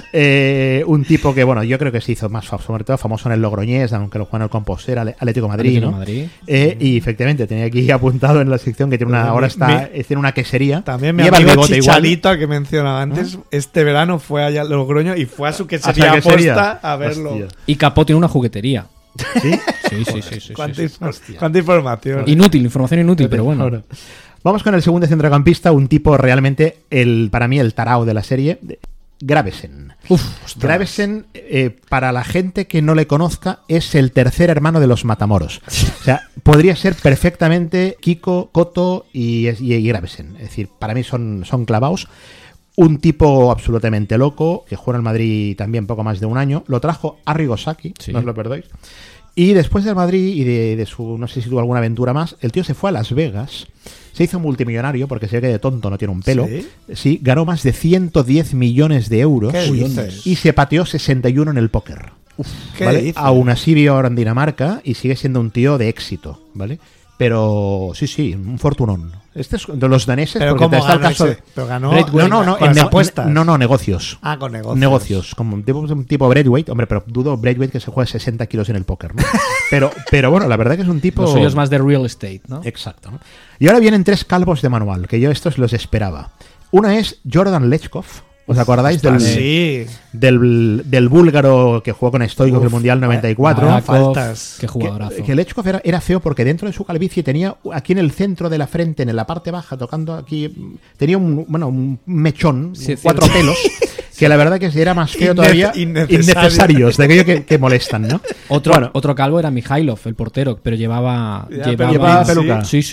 Un tipo que, bueno, yo creo que se hizo más sobre todo famoso en el Logroñés, aunque lo juega en el Compostela, Atlético Madrid, ¿no? Y efectivamente tenía aquí apuntado en la sección que tiene tiene una quesería. También me amigo Chicharito, al que mencionaba antes, este verano fue allá al Logroño y fue a su quesería aposta a verlo. Hostia. Y Capó tiene una juguetería. ¿Sí? Sí. ¿Cuánta información? Información inútil, pero bueno. Ahora. Vamos con el segundo centrocampista, un tipo realmente, para mí, el tarao de la serie, Gravesen. Gravesen, para la gente que no le conozca, es el tercer hermano de los Matamoros. O sea, podría ser perfectamente Kiko, Coto y Gravesen. Es decir, para mí son clavados. Un tipo absolutamente loco, que jugó en el Madrid también poco más de un año. Lo trajo Arrigo Sacchi, no os lo perdáis. Y después del Madrid y de su, no sé si tuvo alguna aventura más, el tío se fue a Las Vegas, se hizo multimillonario, porque se ve que de tonto no tiene un pelo. Sí, ganó más de 110 millones de euros. ¿Qué dices? Y se pateó 61 en el póker. ¿Qué ¿vale? dices? Aún así vive ahora en Dinamarca y sigue siendo un tío de éxito, ¿vale? Pero sí, un fortunón. Este es de los daneses. Pero porque ¿cómo está el ganó caso ese? ¿Pero ganó en apuestas? No, negocios. Ah, con negocios. Negocios, como un tipo Braithwaite. Hombre, pero dudo Braithwaite que se juegue 60 kilos en el póker, ¿no? pero bueno, la verdad que es un tipo... Los suyos más de real estate, ¿no? Exacto, ¿no? Y ahora vienen 3 calvos de manual, que yo estos los esperaba. Una es Jordan Lechkov. ¿Os acordáis del búlgaro que jugó con Stoichkov en el Mundial 94? Faltas. Qué jugadorazo. Que Lechkov era feo porque dentro de su calvicie tenía aquí en el centro de la frente, en la parte baja, tocando aquí, tenía un mechón, 4 pelos, que la verdad que era más feo todavía, innecesarios, de aquello que molestan, ¿no? Otro calvo era Mijailov, el portero, pero llevaba peluca. Sí.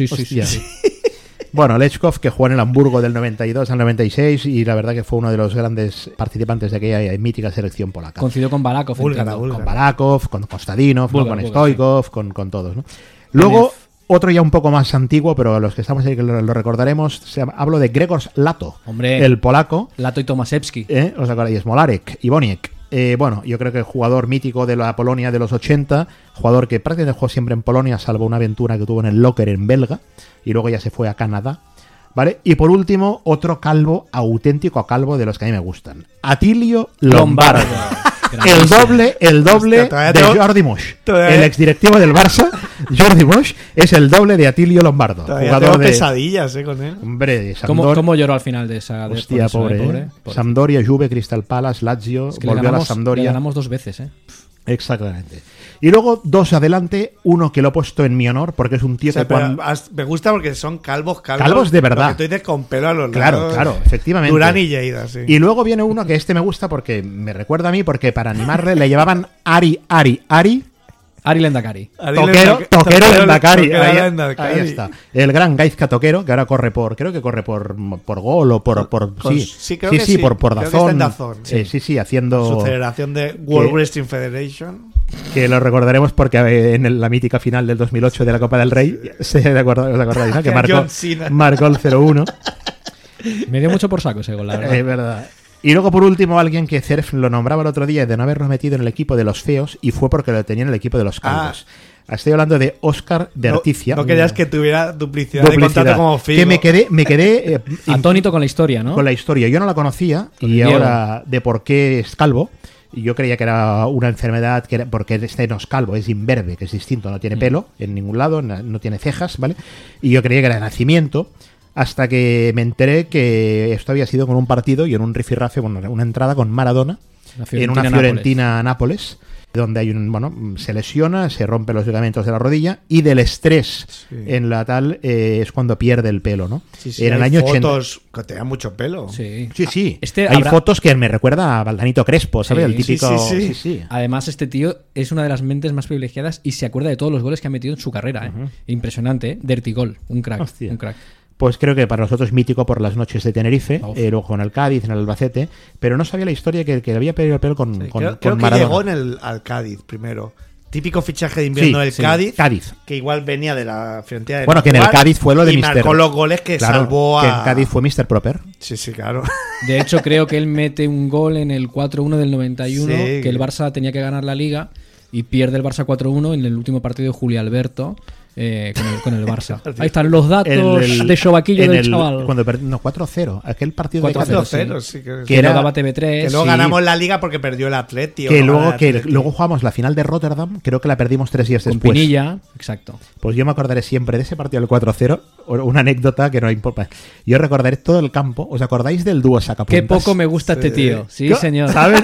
Bueno, Lechkov, que jugó en el Hamburgo del 92 al 96 y la verdad que fue uno de los grandes participantes de aquella mítica selección polaca. Coincidió con Balakov. Con Balakov, con Kostadinov, con Stoichkov, con todos, ¿no? Luego otro ya un poco más antiguo, pero a los que estamos ahí que lo recordaremos, hablo de Grzegorz Lato, hombre, el polaco. Lato y Tomaszewski. ¿Os acordáis? Molarek y Boniek. Bueno, yo creo que el jugador mítico de la Polonia de los 80, jugador que prácticamente jugó siempre en Polonia, salvo una aventura que tuvo en el Locker en belga, y luego ya se fue a Canadá. ¿Vale? Y por último, otro calvo, auténtico calvo de los que a mí me gustan. Atilio Lombardo. El doble de Jordi Moix. El exdirectivo del Barça, Jordi Moix, es el doble de Atilio Lombardo. Jugador de pesadillas, con él. Hombre, ¿Cómo lloró al final de esa? Hostia, pobre. Sampdoria, Juve, Crystal Palace, Lazio, es que volvió a la Sampdoria. Le ganamos 2 veces, Exactamente. Y luego 2 adelante, uno que lo he puesto en mi honor, porque es un tío me gusta porque son calvos. Calvos de verdad. Lo que tú dices con pelo a los lados. Claro, efectivamente. Durán y Lleida, sí. Y luego viene uno que me gusta porque me recuerda a mí, porque para animarle le llevaban Ari Lendakari. Toquero Lendakari. Ahí está. El gran Gaizka Toquero, que ahora corre creo que corre por Gol o por Dazón. Sí, haciendo su federación de World Wrestling Federation. Que lo recordaremos porque en la mítica final del 2008 de la Copa del Rey, ¿os acordáis, ¿no? Que marcó el 0-1. Me dio mucho por saco ese gol, la verdad. Es verdad. Y luego, por último, alguien que Cerf lo nombraba el otro día de no haberlo metido en el equipo de los feos, y fue porque lo tenía en el equipo de los calvos. Estoy hablando de Óscar de Articia. No querías que tuviera duplicidad de contrato como Figo. Que me quedé atónito con la historia, ¿no? Con la historia. Yo no la conocía, y ahora de por qué es calvo. Y yo creía que era una enfermedad, porque este no es calvo, es imberbe, que es distinto, no tiene pelo en ningún lado, no tiene cejas, ¿vale? Y yo creía que era de nacimiento. Hasta que me enteré que esto había sido con un partido y en un rifirrafe, una entrada con Maradona en una Fiorentina-Nápoles, donde se lesiona, se rompe los ligamentos de la rodilla y del estrés en la tal es cuando pierde el pelo, ¿no? En el año 80. Fotos que tenían mucho pelo. Sí. Hay fotos que me recuerda a Valdanito Crespo, ¿sabes? El típico. Sí. Además, este tío es una de las mentes más privilegiadas y se acuerda de todos los goles que ha metido en su carrera. Impresionante, Dirty Goal, un crack. Hostia. Pues creo que para nosotros es mítico por las noches de Tenerife, luego con el Cádiz, en el Albacete, pero no sabía la historia que había perdido el pelo con creo Maradona. Que llegó al Cádiz primero. Típico fichaje de invierno del Cádiz, que igual venía de la Fiorentina de Bueno, que en el Cádiz fue lo de y Mister. Marcó los goles que salvó a... que en Cádiz fue Mr. Proper. Sí, claro. De hecho, creo que él mete un gol en el 4-1 del 91, que el Barça tenía que ganar la Liga, y pierde el Barça 4-1 en el último partido de Julio Alberto. Con el Barça. Ahí están los datos de Chovaquillo del chaval. 4-0, aquel partido 4-0, sí, que lo daba TV3. Que luego ganamos la Liga porque perdió el Atleti. Luego jugamos la final de Rotterdam, creo que la perdimos 3 días después. Con Pinilla, exacto. Pues yo me acordaré siempre de ese partido del 4-0, una anécdota que no importa. Yo recordaré todo el campo. ¿Os acordáis del dúo sacapuntas? Qué poco me gusta este tío. Sí, señor. ¿Sabes?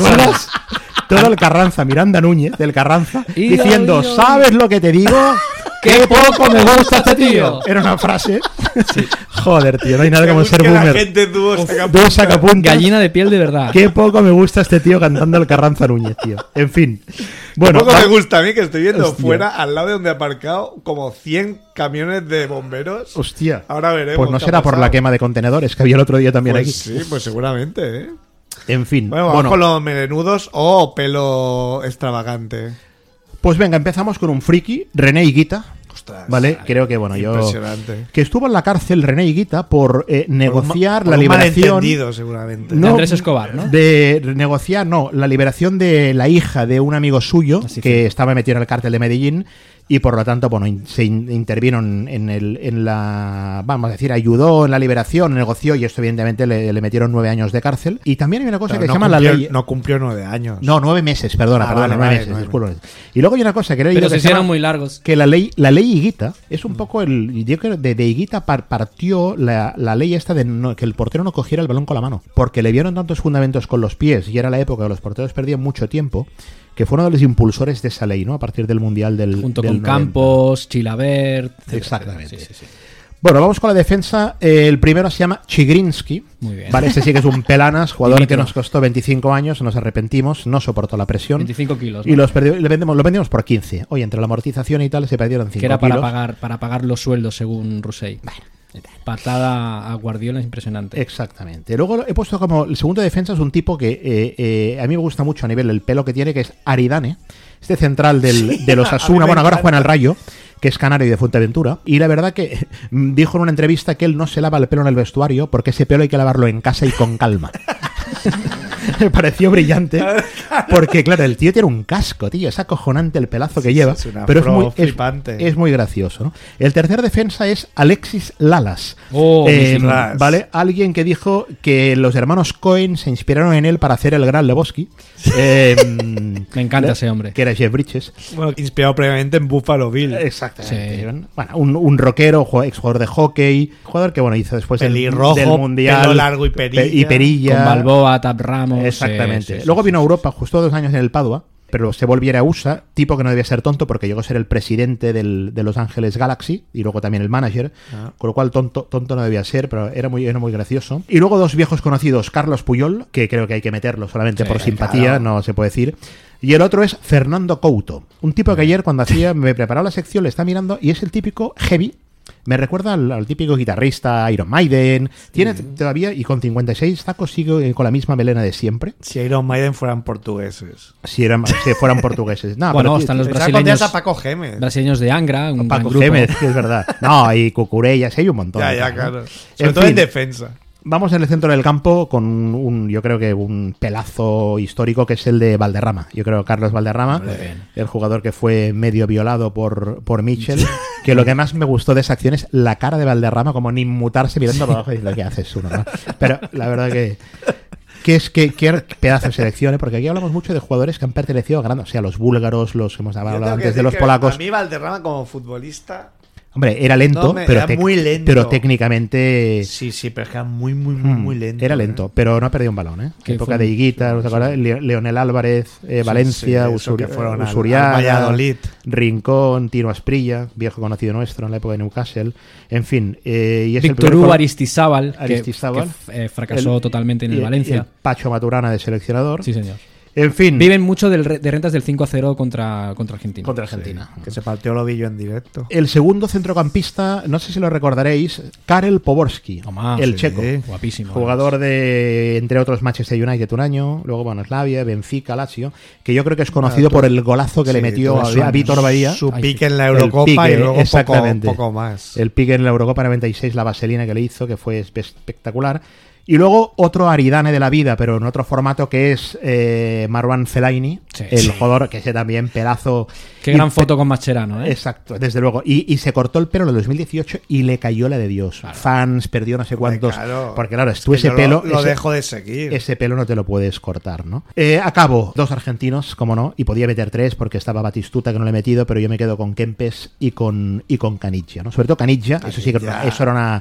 Todo el Carranza, Miranda Núñez del Carranza, diciendo, ¿sabes lo que te digo? ¡Qué poco me gusta este tío! Era una frase. Joder, tío, no hay nada como ser boomer. La gente dúo sacapuntas. Gallina de piel de verdad. Qué poco me gusta este tío cantando el Carranza Núñez, tío. En fin. Bueno, poco me gusta a mí que estoy viendo fuera, al lado de donde he aparcado, como 100 camiones de bomberos. Hostia. Ahora veremos. Pues no será por la quema de contenedores que había el otro día también aquí. Sí, pues seguramente, En fin. Bueno, vamos con los melenudos o pelo extravagante. Pues venga, empezamos con un friki, René Higuita. Ostras, ¿vale? Creo que, impresionante. Que estuvo en la cárcel René Higuita por negociar por la liberación. Malentendido, seguramente. De Andrés Escobar, ¿no? De negociar, la liberación de la hija de un amigo suyo que estaba metido en el cártel de Medellín. Y por lo tanto, se intervino en la... Vamos a decir, ayudó en la liberación, negoció, y esto evidentemente le metieron 9 años de cárcel. Y también hay una cosa que se llama la ley... No cumplió 9 años. No, 9 meses, perdona, 9 meses, disculpen. Y luego hay una cosa que le digo que se llama muy largos. Que la ley Higuita es un poco el... Yo creo que de Higuita partió la ley esta de que el portero no cogiera el balón con la mano. Porque le vieron tantos fundamentos con los pies, y era la época que los porteros perdían mucho tiempo, que fue uno de los impulsores de esa ley, ¿no? A partir del Mundial del Junto del con 90. Campos, Chilavert... Exactamente. Sí. Bueno, vamos con la defensa. El primero se llama Chigrinsky. Muy bien. Vale, este sí que es un pelanas, jugador que nos costó 25 años, nos arrepentimos, no soportó la presión. 25 kilos, ¿no? Y lo vendimos por 15. Oye, entre la amortización y tal se perdieron 5 kilos. Que era kilos. para pagar los sueldos, según Rusey. Bueno. Patada a Guardiola es impresionante. Exactamente. Luego he puesto como el segundo defensa, es un tipo que a mí me gusta mucho a nivel del pelo que tiene, que es Aridane, este central de los Asuna, bueno, ahora juega en el Rayo, que es canario y de Fuerteventura, y la verdad que dijo en una entrevista que él no se lava el pelo en el vestuario porque ese pelo hay que lavarlo en casa y con calma. Me pareció brillante porque, claro, el tío tiene un casco, tío, es acojonante el pelazo que lleva, pero es muy gracioso, ¿no? El tercer defensa es Alexis Lalas, ¿vale? Alguien que dijo que los hermanos Cohen se inspiraron en él para hacer el Gran Lebowski. Me encanta ese hombre. Que era Jeff Bridges. Bueno, inspirado previamente en Buffalo Bill. Exactamente. Sí. Bueno, un rockero, exjugador de hockey, jugador que hizo después del Mundial, pelo largo y perilla. Con Balboa, Tap Ramos. Exactamente. Luego vino a Europa, justo 2 años en el Padua, pero se volviera a USA, tipo que no debía ser tonto porque llegó a ser el presidente de Los Ángeles Galaxy y luego también el manager, con lo cual tonto no debía ser, pero era muy gracioso. Y luego 2 viejos conocidos, Carlos Puyol, que creo que hay que meterlo solamente por simpatía, claro. No se puede decir. Y el otro es Fernando Couto, un tipo que ayer cuando me preparaba la sección le está mirando y es el típico heavy. Me recuerda al típico guitarrista Iron Maiden. Tiene todavía, y con 56 tacos sigue con la misma melena de siempre. Si Iron Maiden fueran portugueses. Si fueran portugueses. No, bueno, están los brasileños. A Paco Gémez. Brasileños de Angra, un Paco grupo. Gémez, que es verdad. No, y Cucurellas, hay un montón. Ya, claro. Sobre todo en defensa. Vamos en el centro del campo con yo creo que un pelazo histórico que es el de Valderrama. Yo creo que Carlos Valderrama, el jugador que fue medio violado por Mitchell, que lo que más me gustó de esa acción es la cara de Valderrama como ni inmutarse mirando para abajo y diciendo, ¿qué haces uno? ¿No? Pero la verdad que qué pedazo de selección, porque aquí hablamos mucho de jugadores que han pertenecido a grandes, o sea, los búlgaros, los que hemos hablado antes de los polacos. A mí Valderrama como futbolista... Hombre, era lento, era muy lento. Pero técnicamente... Sí, pero es que era muy lento. Era lento, pero no ha perdido un balón, ¿eh? Época de Higuita, ¿os acordáis? Leonel Álvarez, Valencia, Usuriá, Valladolid, Rincón, Tino Asprilla, viejo conocido nuestro en la época de Newcastle. En fin. Y es Víctor Hugo Aristizábal, que fracasó totalmente en el Valencia. El Pacho Maturana de seleccionador. Sí, señor. En fin. Viven mucho de rentas del 5-0 contra Argentina. Contra Argentina. Sí, que se partió el ovillo en directo. El segundo centrocampista, no sé si lo recordaréis, Karel Poborský, el checo. Guapísimo. Jugador de, entre otros, Manchester United un año, luego Slavia, Benfica, Lazio, que yo creo que es conocido por el golazo que le metió a Vítor Bahía. Su pique en la Eurocopa y luego poco más. El pique en la Eurocopa 96, la vaselina que le hizo, que fue espectacular. Y luego otro Aridane de la vida, pero en otro formato, que es Marwan Fellaini, el jugador que ese también pedazo. Qué gran foto con Mascherano, ¿eh? Exacto, desde luego. Y se cortó el pelo en el 2018 y le cayó la de Dios. Claro. Fans, perdió no sé cuántos. Claro. Porque claro, tú ese pelo. Lo dejo de seguir. Ese pelo no te lo puedes cortar, ¿no? Acabo, 2 argentinos, como no, y podía meter 3 porque estaba Batistuta, que no le he metido, pero yo me quedo con Kempes y con Caniggia, ¿no? Sobre todo Caniggia, eso sí que eso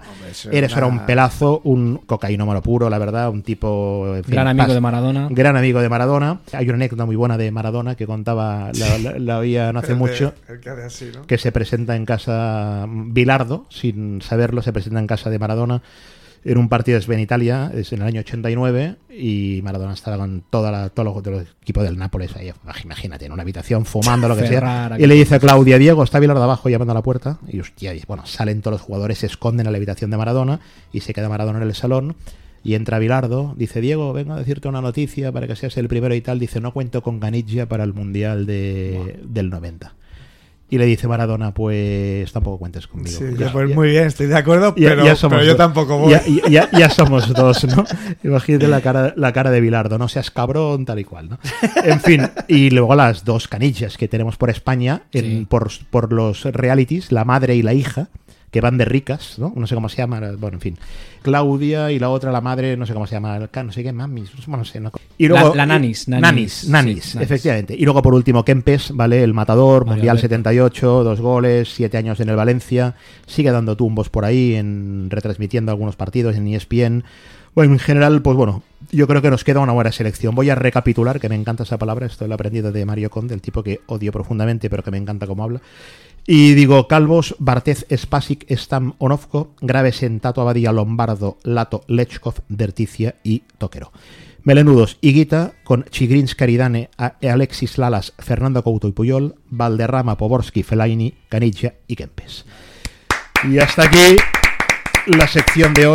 era un pelazo, un cocainómano puro, la verdad, un tipo... En fin, gran amigo de Maradona. Gran amigo de Maradona. Hay una anécdota muy buena de Maradona que contaba, la oía no hace mucho, que se presenta en casa, Bilardo, sin saberlo, se presenta en casa de Maradona en un partido en Italia, es en el año 89, y Maradona estaba con todo el equipo del Nápoles ahí, imagínate, en una habitación fumando, lo que sea, y le dice a Claudia: Diego, está Bilardo abajo llamando a la puerta, y hostia, bueno, salen todos los jugadores, se esconden en la habitación de Maradona, y se queda Maradona en el salón, y entra Bilardo, dice: Diego, vengo a decirte una noticia para que seas el primero y tal, dice: no cuento con Caniggia para el Mundial del 90. Y le dice Maradona: pues tampoco cuentes conmigo. Sí, pues muy bien, estoy de acuerdo, pero yo tampoco voy. Ya somos dos, ¿no? Imagínate la cara de Bilardo: no seas cabrón, tal y cual, ¿no? En fin, y luego las 2 Caniggias que tenemos por España, por los realities, la madre y la hija, que van de ricas, ¿no? No sé cómo se llama, bueno, en fin. Claudia y la otra, la madre, no sé cómo se llama, no sé qué, mamis, bueno, no sé. No. Y luego, la Nanis, sí, efectivamente. Y luego, por último, Kempes, ¿vale? El matador, Mundial 78, 2 goles, 7 años en el Valencia, sigue dando tumbos por ahí, retransmitiendo algunos partidos en ESPN. Bueno, en general, pues bueno, yo creo que nos queda una buena selección. Voy a recapitular, que me encanta esa palabra, esto lo he aprendido de Mario Conde, el tipo que odio profundamente, pero que me encanta cómo habla. Y digo: Calvos, Barthez, Spasic, Stam, Onofco, Gravesen, Tato Abadía, Lombardo, Lato, Lechkov, Derticia y Toquero. Melenudos: Higuita, con Chigrins, Caridane, Alexis Lalas, Fernando Couto y Puyol, Valderrama, Poborský, Fellaini, Caniggia y Kempes. Y hasta aquí la sección de hoy.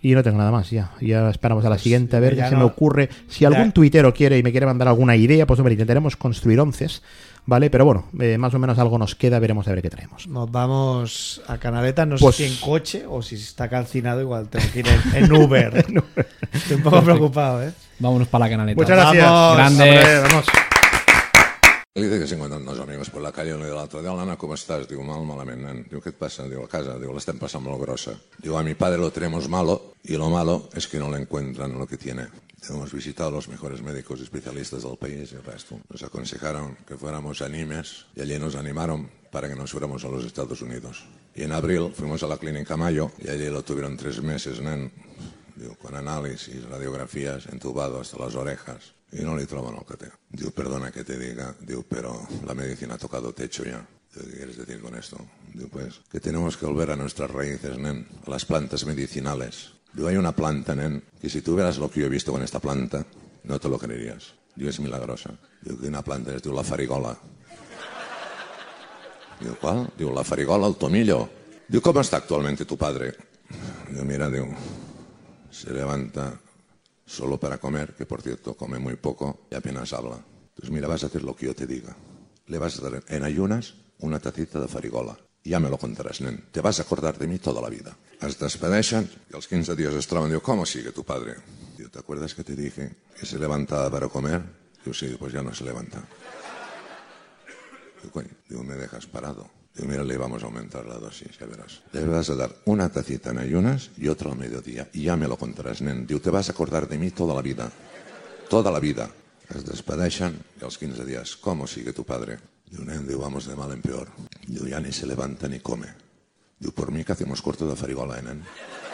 Y no tengo nada más, ya esperamos a la siguiente, a ver qué se me no. ocurre. Si algún tuitero quiere y me quiere mandar alguna idea, pues hombre, intentaremos construir 11, ¿vale? Pero bueno, más o menos algo nos queda, veremos a ver qué traemos. Nos vamos a Canaletas, no Pues- sé si en coche o si está calcinado, igual tengo que ir en Uber. Estoy un poco preocupado, ¿eh? Vámonos para la Canaleta. Muchas gracias. Vamos, Grande. Hombre, vamos. Li dic que se encuentran dos amigos per la calle, un de l'altre. Diu, Lana, ¿cómo estás? Digo, malament, nen. Diu, ¿qué te pasa? Digo, a casa. Digo, la están pasando lo grosa. Digo, a mi padre lo tenemos malo y lo malo es que no le encuentran lo que tiene. Hemos visitado a los mejores médicos y especialistas del país y el resto. Nos aconsejaron que fuéramos a Nimes y allí nos animaron para que nos fuéramos a los Estados Unidos. Y en abril fuimos a la clínica Mayo y allí lo tuvieron 3 meses, nen. Digo, con análisis, radiografías, entubado hasta las orejas. Y no le troban el que té. Digo, perdona que te diga, digo, pero la medicina ha tocado techo ya. Digo, ¿qué quieres decir con esto? Digo, pues que tenemos que volver a nuestras raíces, nen, a las plantas medicinales. Digo, hay una planta, nen, que si tuvieras lo que yo he visto con esta planta, no te lo creerías. Digo, es milagrosa. Digo, que una planta es, digo, la farigola. Digo, ¿cuál? Digo, la farigola, el tomillo. Digo, ¿cómo está actualmente tu padre? Digo, mira, digo, se levanta solo para comer, que por cierto come muy poco y apenas habla. Entonces mira, vas a hacer lo que yo te diga. Le vas a dar en ayunas una tacita de farigola. Ja me lo contaràs, nen. Te vas a acordar de mi toda la vida. Es despedeixen i als 15 dies es troben. Diu, ¿cómo sigue tu padre? Diu, ¿te acuerdas que te dije que se levantaba para comer? Diu, sí, pues ya no se levanta. Diu, coño, digo, me dejas parado. Digo, mira, le vamos a aumentar la dosis, ya verás. Le vas a dar una tacita en ayunas y otra al mediodía. Y ya me lo contaràs, nen. Diu, te vas a acordar de mí toda la vida. Toda la vida. Es despedeixen i als 15 días, ¿cómo sigue tu padre? Diu, nen, diu, vamos de mal en peor. Diu, ya ni se levanta ni come. Diu, por mí que hacemos corto de farigola, nen.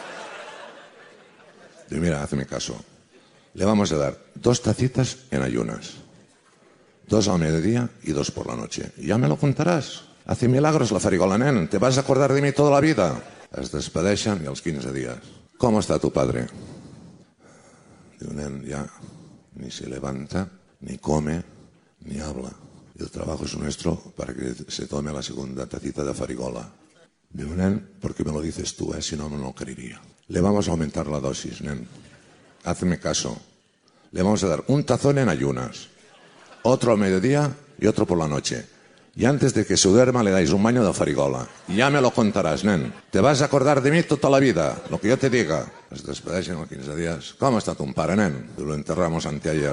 Diu, mira, hazme caso. Le vamos a dar 2 tacitas en ayunas. 2 al mediodía y 2 por la noche. Y ya me lo contarás. Hace milagros la farigola, nen. Te vas a acordar de mí toda la vida. Es despedeixen i als 15 días. ¿Cómo está tu padre? Diu, nen, ya ni se levanta, ni come, ni habla. Y el trabajo es nuestro para que se tome la segunda tacita de farigola. Diu, nen, ¿por qué me lo dices tú? Si no, me lo creería. Le vamos a aumentar la dosis, nen. Hazme caso. Le vamos a dar un tazón en ayunas, otro al mediodía y otro por la noche. Y antes de que se duerma le dais un baño de farigola. Ya me lo contarás, nen. Te vas a acordar de mí toda la vida, lo que yo te diga. Es despedeixen en 15 días. ¿Cómo está tu pare, nen? Lo enterramos anteayer.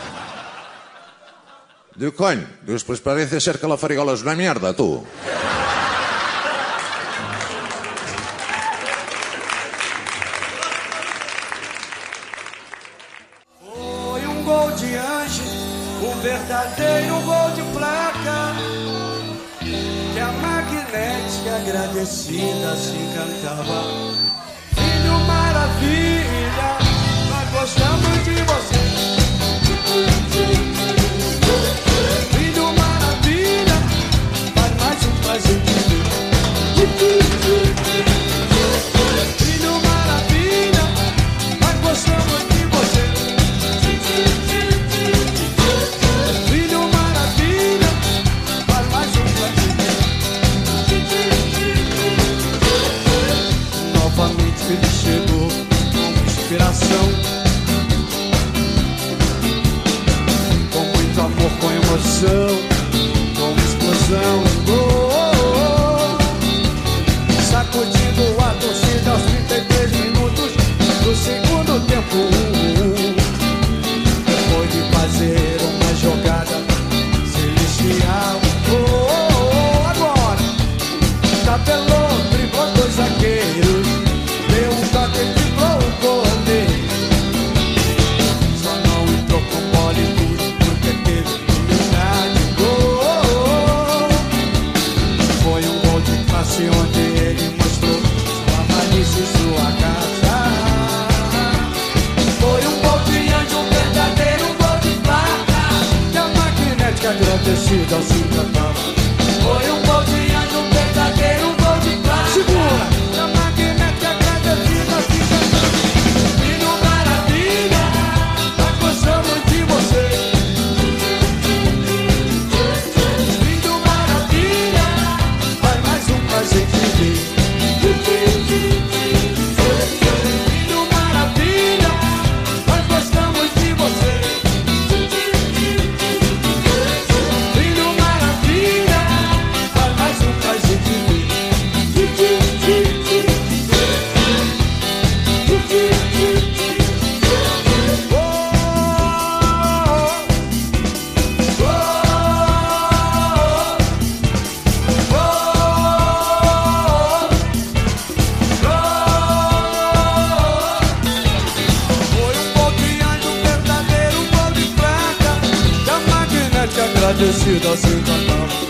Diu, cony, dius, pues parece ser que la farigola es una mierda, tú. Foi gol de anjo, verdadeiro gol de placa, que a magnética agradecida se encantava. Filho maravilha, nós gostamos de você. Filho maravilha, faz mais prazer de ver. Filho maravilha, nós gostamos de você. Filho maravilha, faz mais prazer. Novamente ele chegou com inspiração, com muito amor, com emoção, com explosão. Sacudindo a torcida aos 33 minutos do segundo tempo. Depois de fazer uma jogada celestial. Agora tabelou, driblou 2 zagueiros, deu um toque e driblou o goleiro. Só não entrou com bola e tudo porque teve lugar de gol. Foi um gol de classe onde ele mostrou sua malícia e sua graça. Foi um gol de anjo, um verdadeiro gol de placa, que a magnética agradecida se encantava. Foi um gol de anjo, um verdadeiro gol de placa. Segura! Que a magnética agradecida se encantava. Filho maravilha, nós gostamos de você. Filho maravilha, faz mais prazer de ver. Filho que agradecido assim cantava.